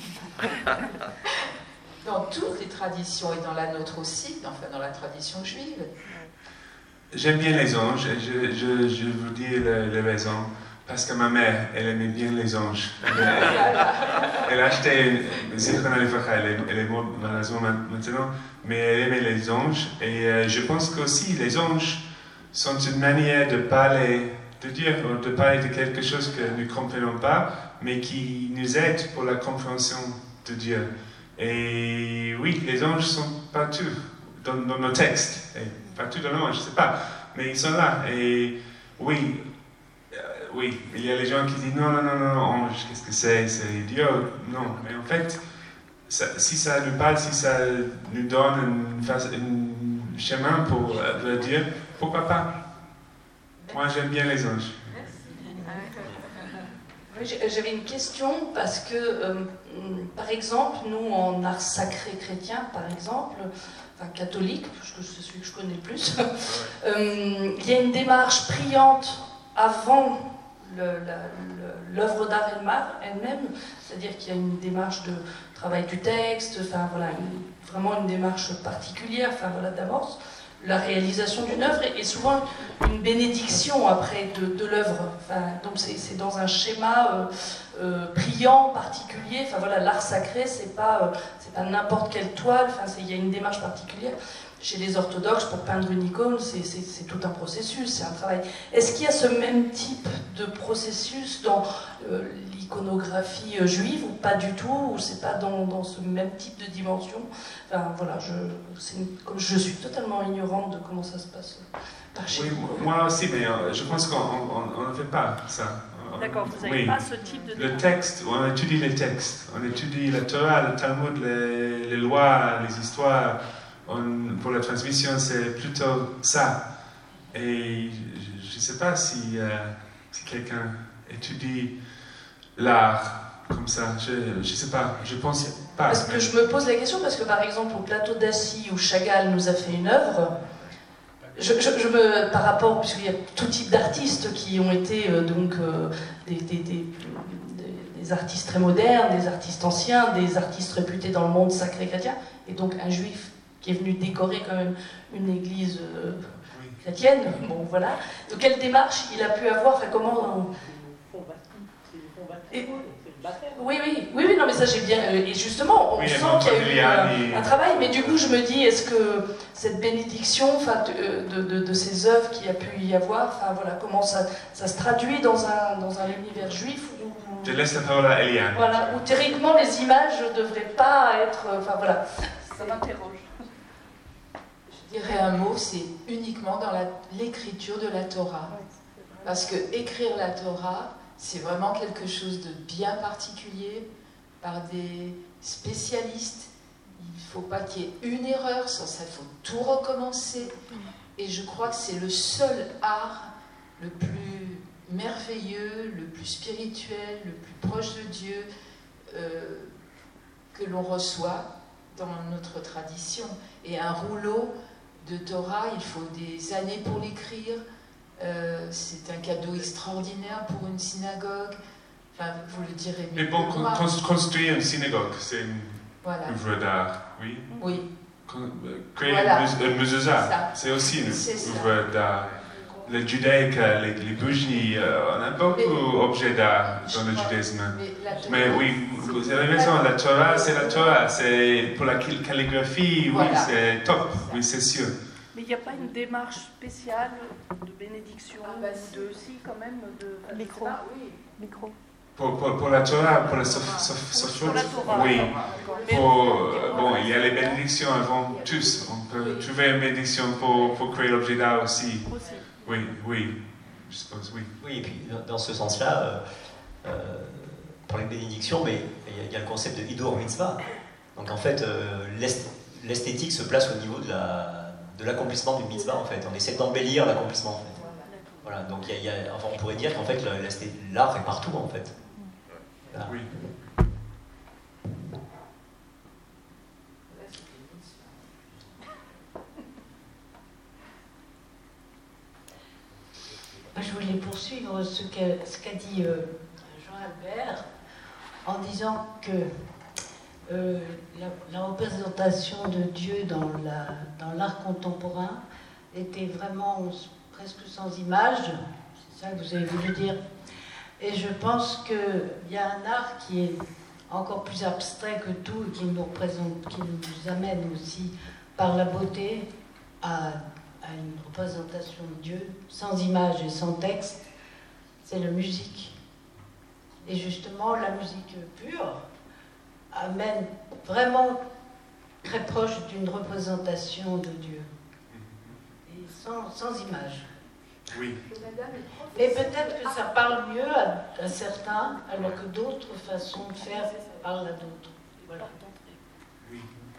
Dans toutes les traditions, et dans la nôtre aussi, enfin dans la tradition juive. J'aime bien les anges, et je vous dis les raisons. Parce que ma mère, elle aimait bien les anges. Elle a acheté elle est morte malheureusement maintenant, mais elle aimait les anges. Et je pense qu'aussi les anges sont une manière de parler de Dieu, ou de parler de quelque chose que nous ne comprenons pas, mais qui nous aide pour la compréhension de Dieu. Et oui, les anges sont partout dans nos textes, et partout dans le monde, je ne sais pas, mais ils sont là. Et oui, il y a les gens qui disent non, ange, qu'est-ce que c'est Dieu. Non, mais en fait, si ça nous parle, si ça nous donne un chemin pour le Dieu, pourquoi pas? Moi, j'aime bien les anges. J'avais une question parce que, par exemple, nous en art sacré chrétien, par exemple, enfin catholique, parce que c'est celui que je connais le plus, il y a une démarche priante avant l'œuvre d'art elle-même, c'est-à-dire qu'il y a une démarche de travail du texte, enfin voilà, vraiment une démarche particulière, enfin voilà, d'avance. La réalisation d'une œuvre est souvent une bénédiction après de l'œuvre. Enfin, donc c'est dans un schéma priant particulier. Enfin voilà, l'art sacré, c'est pas n'importe quelle toile. Enfin, il y a une démarche particulière. Chez les orthodoxes, pour peindre une icône, c'est tout un processus, c'est un travail. Est-ce qu'il y a ce même type de processus dans l'iconographie juive ou pas du tout, ou c'est pas dans ce même type de dimension? Enfin voilà, comme je suis totalement ignorante de comment ça se passe par chez vous. Moi aussi, mais je pense qu'on ne fait pas ça. D'accord, vous n'avez pas ce type de... Le texte, on étudie les textes, on étudie la Torah, le Talmud, les lois, les histoires. Pour la transmission, c'est plutôt ça. Et je ne sais pas si quelqu'un étudie l'art comme ça. Je ne sais pas, je pense pas. Parce que je me pose la question, parce que par exemple, au plateau d'Assy, où Chagall nous a fait une œuvre, par rapport, puisqu'il y a tout type d'artistes qui ont été des artistes très modernes, des artistes anciens, des artistes réputés dans le monde sacré chrétien, et donc un juif qui est venu décorer quand même une église chrétienne. Bon, voilà. Donc, quelle démarche il a pu avoir? Enfin, comment... Oui, non, mais ça j'ai bien... Et justement, on sent qu'il y a eu un travail, mais du coup, je me dis, est-ce que cette bénédiction de ces œuvres qu'il y a pu y avoir, enfin, voilà, comment ça se traduit dans un univers juif Je laisse la parole à Eliane. Voilà, où théoriquement, les images ne devraient pas être... Enfin, voilà, ça m'interroge. Je dirais un mot, c'est uniquement dans l'écriture de la Torah. Parce que écrire la Torah, c'est vraiment quelque chose de bien particulier, par des spécialistes. Il ne faut pas qu'il y ait une erreur, sans ça, il faut tout recommencer. Et je crois que c'est le seul art le plus merveilleux, le plus spirituel, le plus proche de Dieu que l'on reçoit dans notre tradition. Et un rouleau de Torah, il faut des années pour l'écrire. C'est un cadeau extraordinaire pour une synagogue. Enfin, vous le direz mieux. Mais bon, construire une synagogue, c'est une œuvre d'art, oui. Oui. Créer un mezuzah, c'est aussi une œuvre d'art. Le judaïque, les bougies, on a beaucoup d'objets d'art dans le judaïsme. Mais oui, vous avez raison, la Torah, c'est la Torah. C'est pour la calligraphie, oui, c'est top, oui, c'est sûr. Mais il n'y a pas une démarche spéciale de bénédiction si. ou de si quand même de Micro. oui. Micro. Pour la Torah, pour la Pour la Torah. oui. Mais Bon, il y a les bénédictions avant tous. On peut trouver une bénédiction pour créer l'objet d'art aussi. Oui, je suppose, oui. Oui, et puis dans ce sens-là, pour les bénédictions, mais il y a le concept de Hidur Mitzvah. Donc en fait, l'esthétique se place au niveau de l'accomplissement du mitzvah, en fait. On essaie d'embellir l'accomplissement, en fait. Voilà, donc enfin, on pourrait dire qu'en fait, l'art est partout, en fait. Voilà. Oui. Je voulais poursuivre ce qu'a dit Jean-Albert en disant que la représentation de Dieu dans l'art contemporain était vraiment presque sans image, c'est ça que vous avez voulu dire. Et je pense qu'il y a un art qui est encore plus abstrait que tout et qui nous représente, qui nous amène aussi par la beauté à une représentation de Dieu sans image et sans texte, c'est la musique. Et justement, la musique pure amène vraiment très proche d'une représentation de Dieu. Et sans image. Oui. Mais peut-être que ça parle mieux à certains, alors que d'autres façons de faire parlent à d'autres. Voilà. Oui.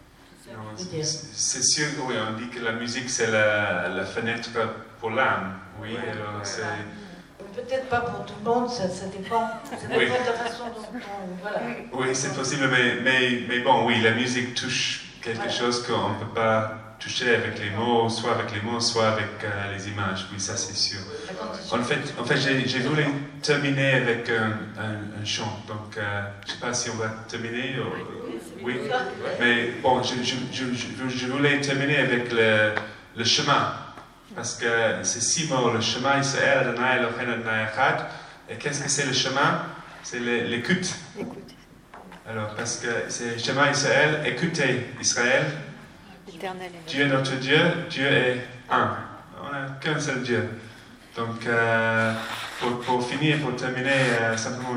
C'est sûr, oui, on dit que la musique c'est la fenêtre pour l'âme. Oui, alors c'est. Peut-être pas pour tout le monde, ça dépend. Ça dépend de la façon dont on. Voilà. Oui, c'est possible, mais bon, oui, la musique touche quelque chose qu'on ne peut pas toucher avec les mots, soit avec les mots, soit avec les images. Oui, ça c'est sûr. En fait j'ai voulu terminer avec un chant. Donc, je ne sais pas si on va terminer. Oui, mais bon, je voulais terminer avec le chemin. Parce que c'est 6 mots, le chemin Israël, Adonai Eloheinu Adonai Echad. Et qu'est-ce que c'est le chemin? C'est l'écoute. Alors, parce que c'est le chemin Israël, écoutez Israël. Dieu est notre Dieu, Dieu est un. On n'a qu'un seul Dieu. Donc, pour finir, pour terminer, simplement,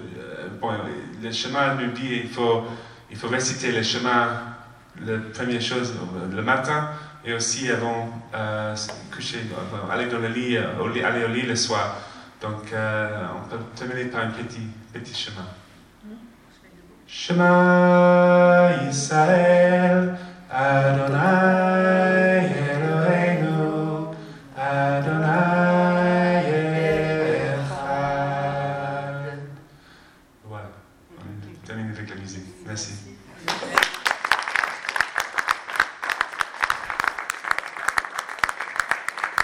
le chemin nous dit il faut réciter le chemin, la première chose, le matin, et aussi avant coucher, aller dans le lit, aller au lit le soir. Donc, on peut terminer par un petit chemin. Shema Yisrael, Adonai Eloheinu, Adonai Echad. Voilà, on termine avec la musique. Merci.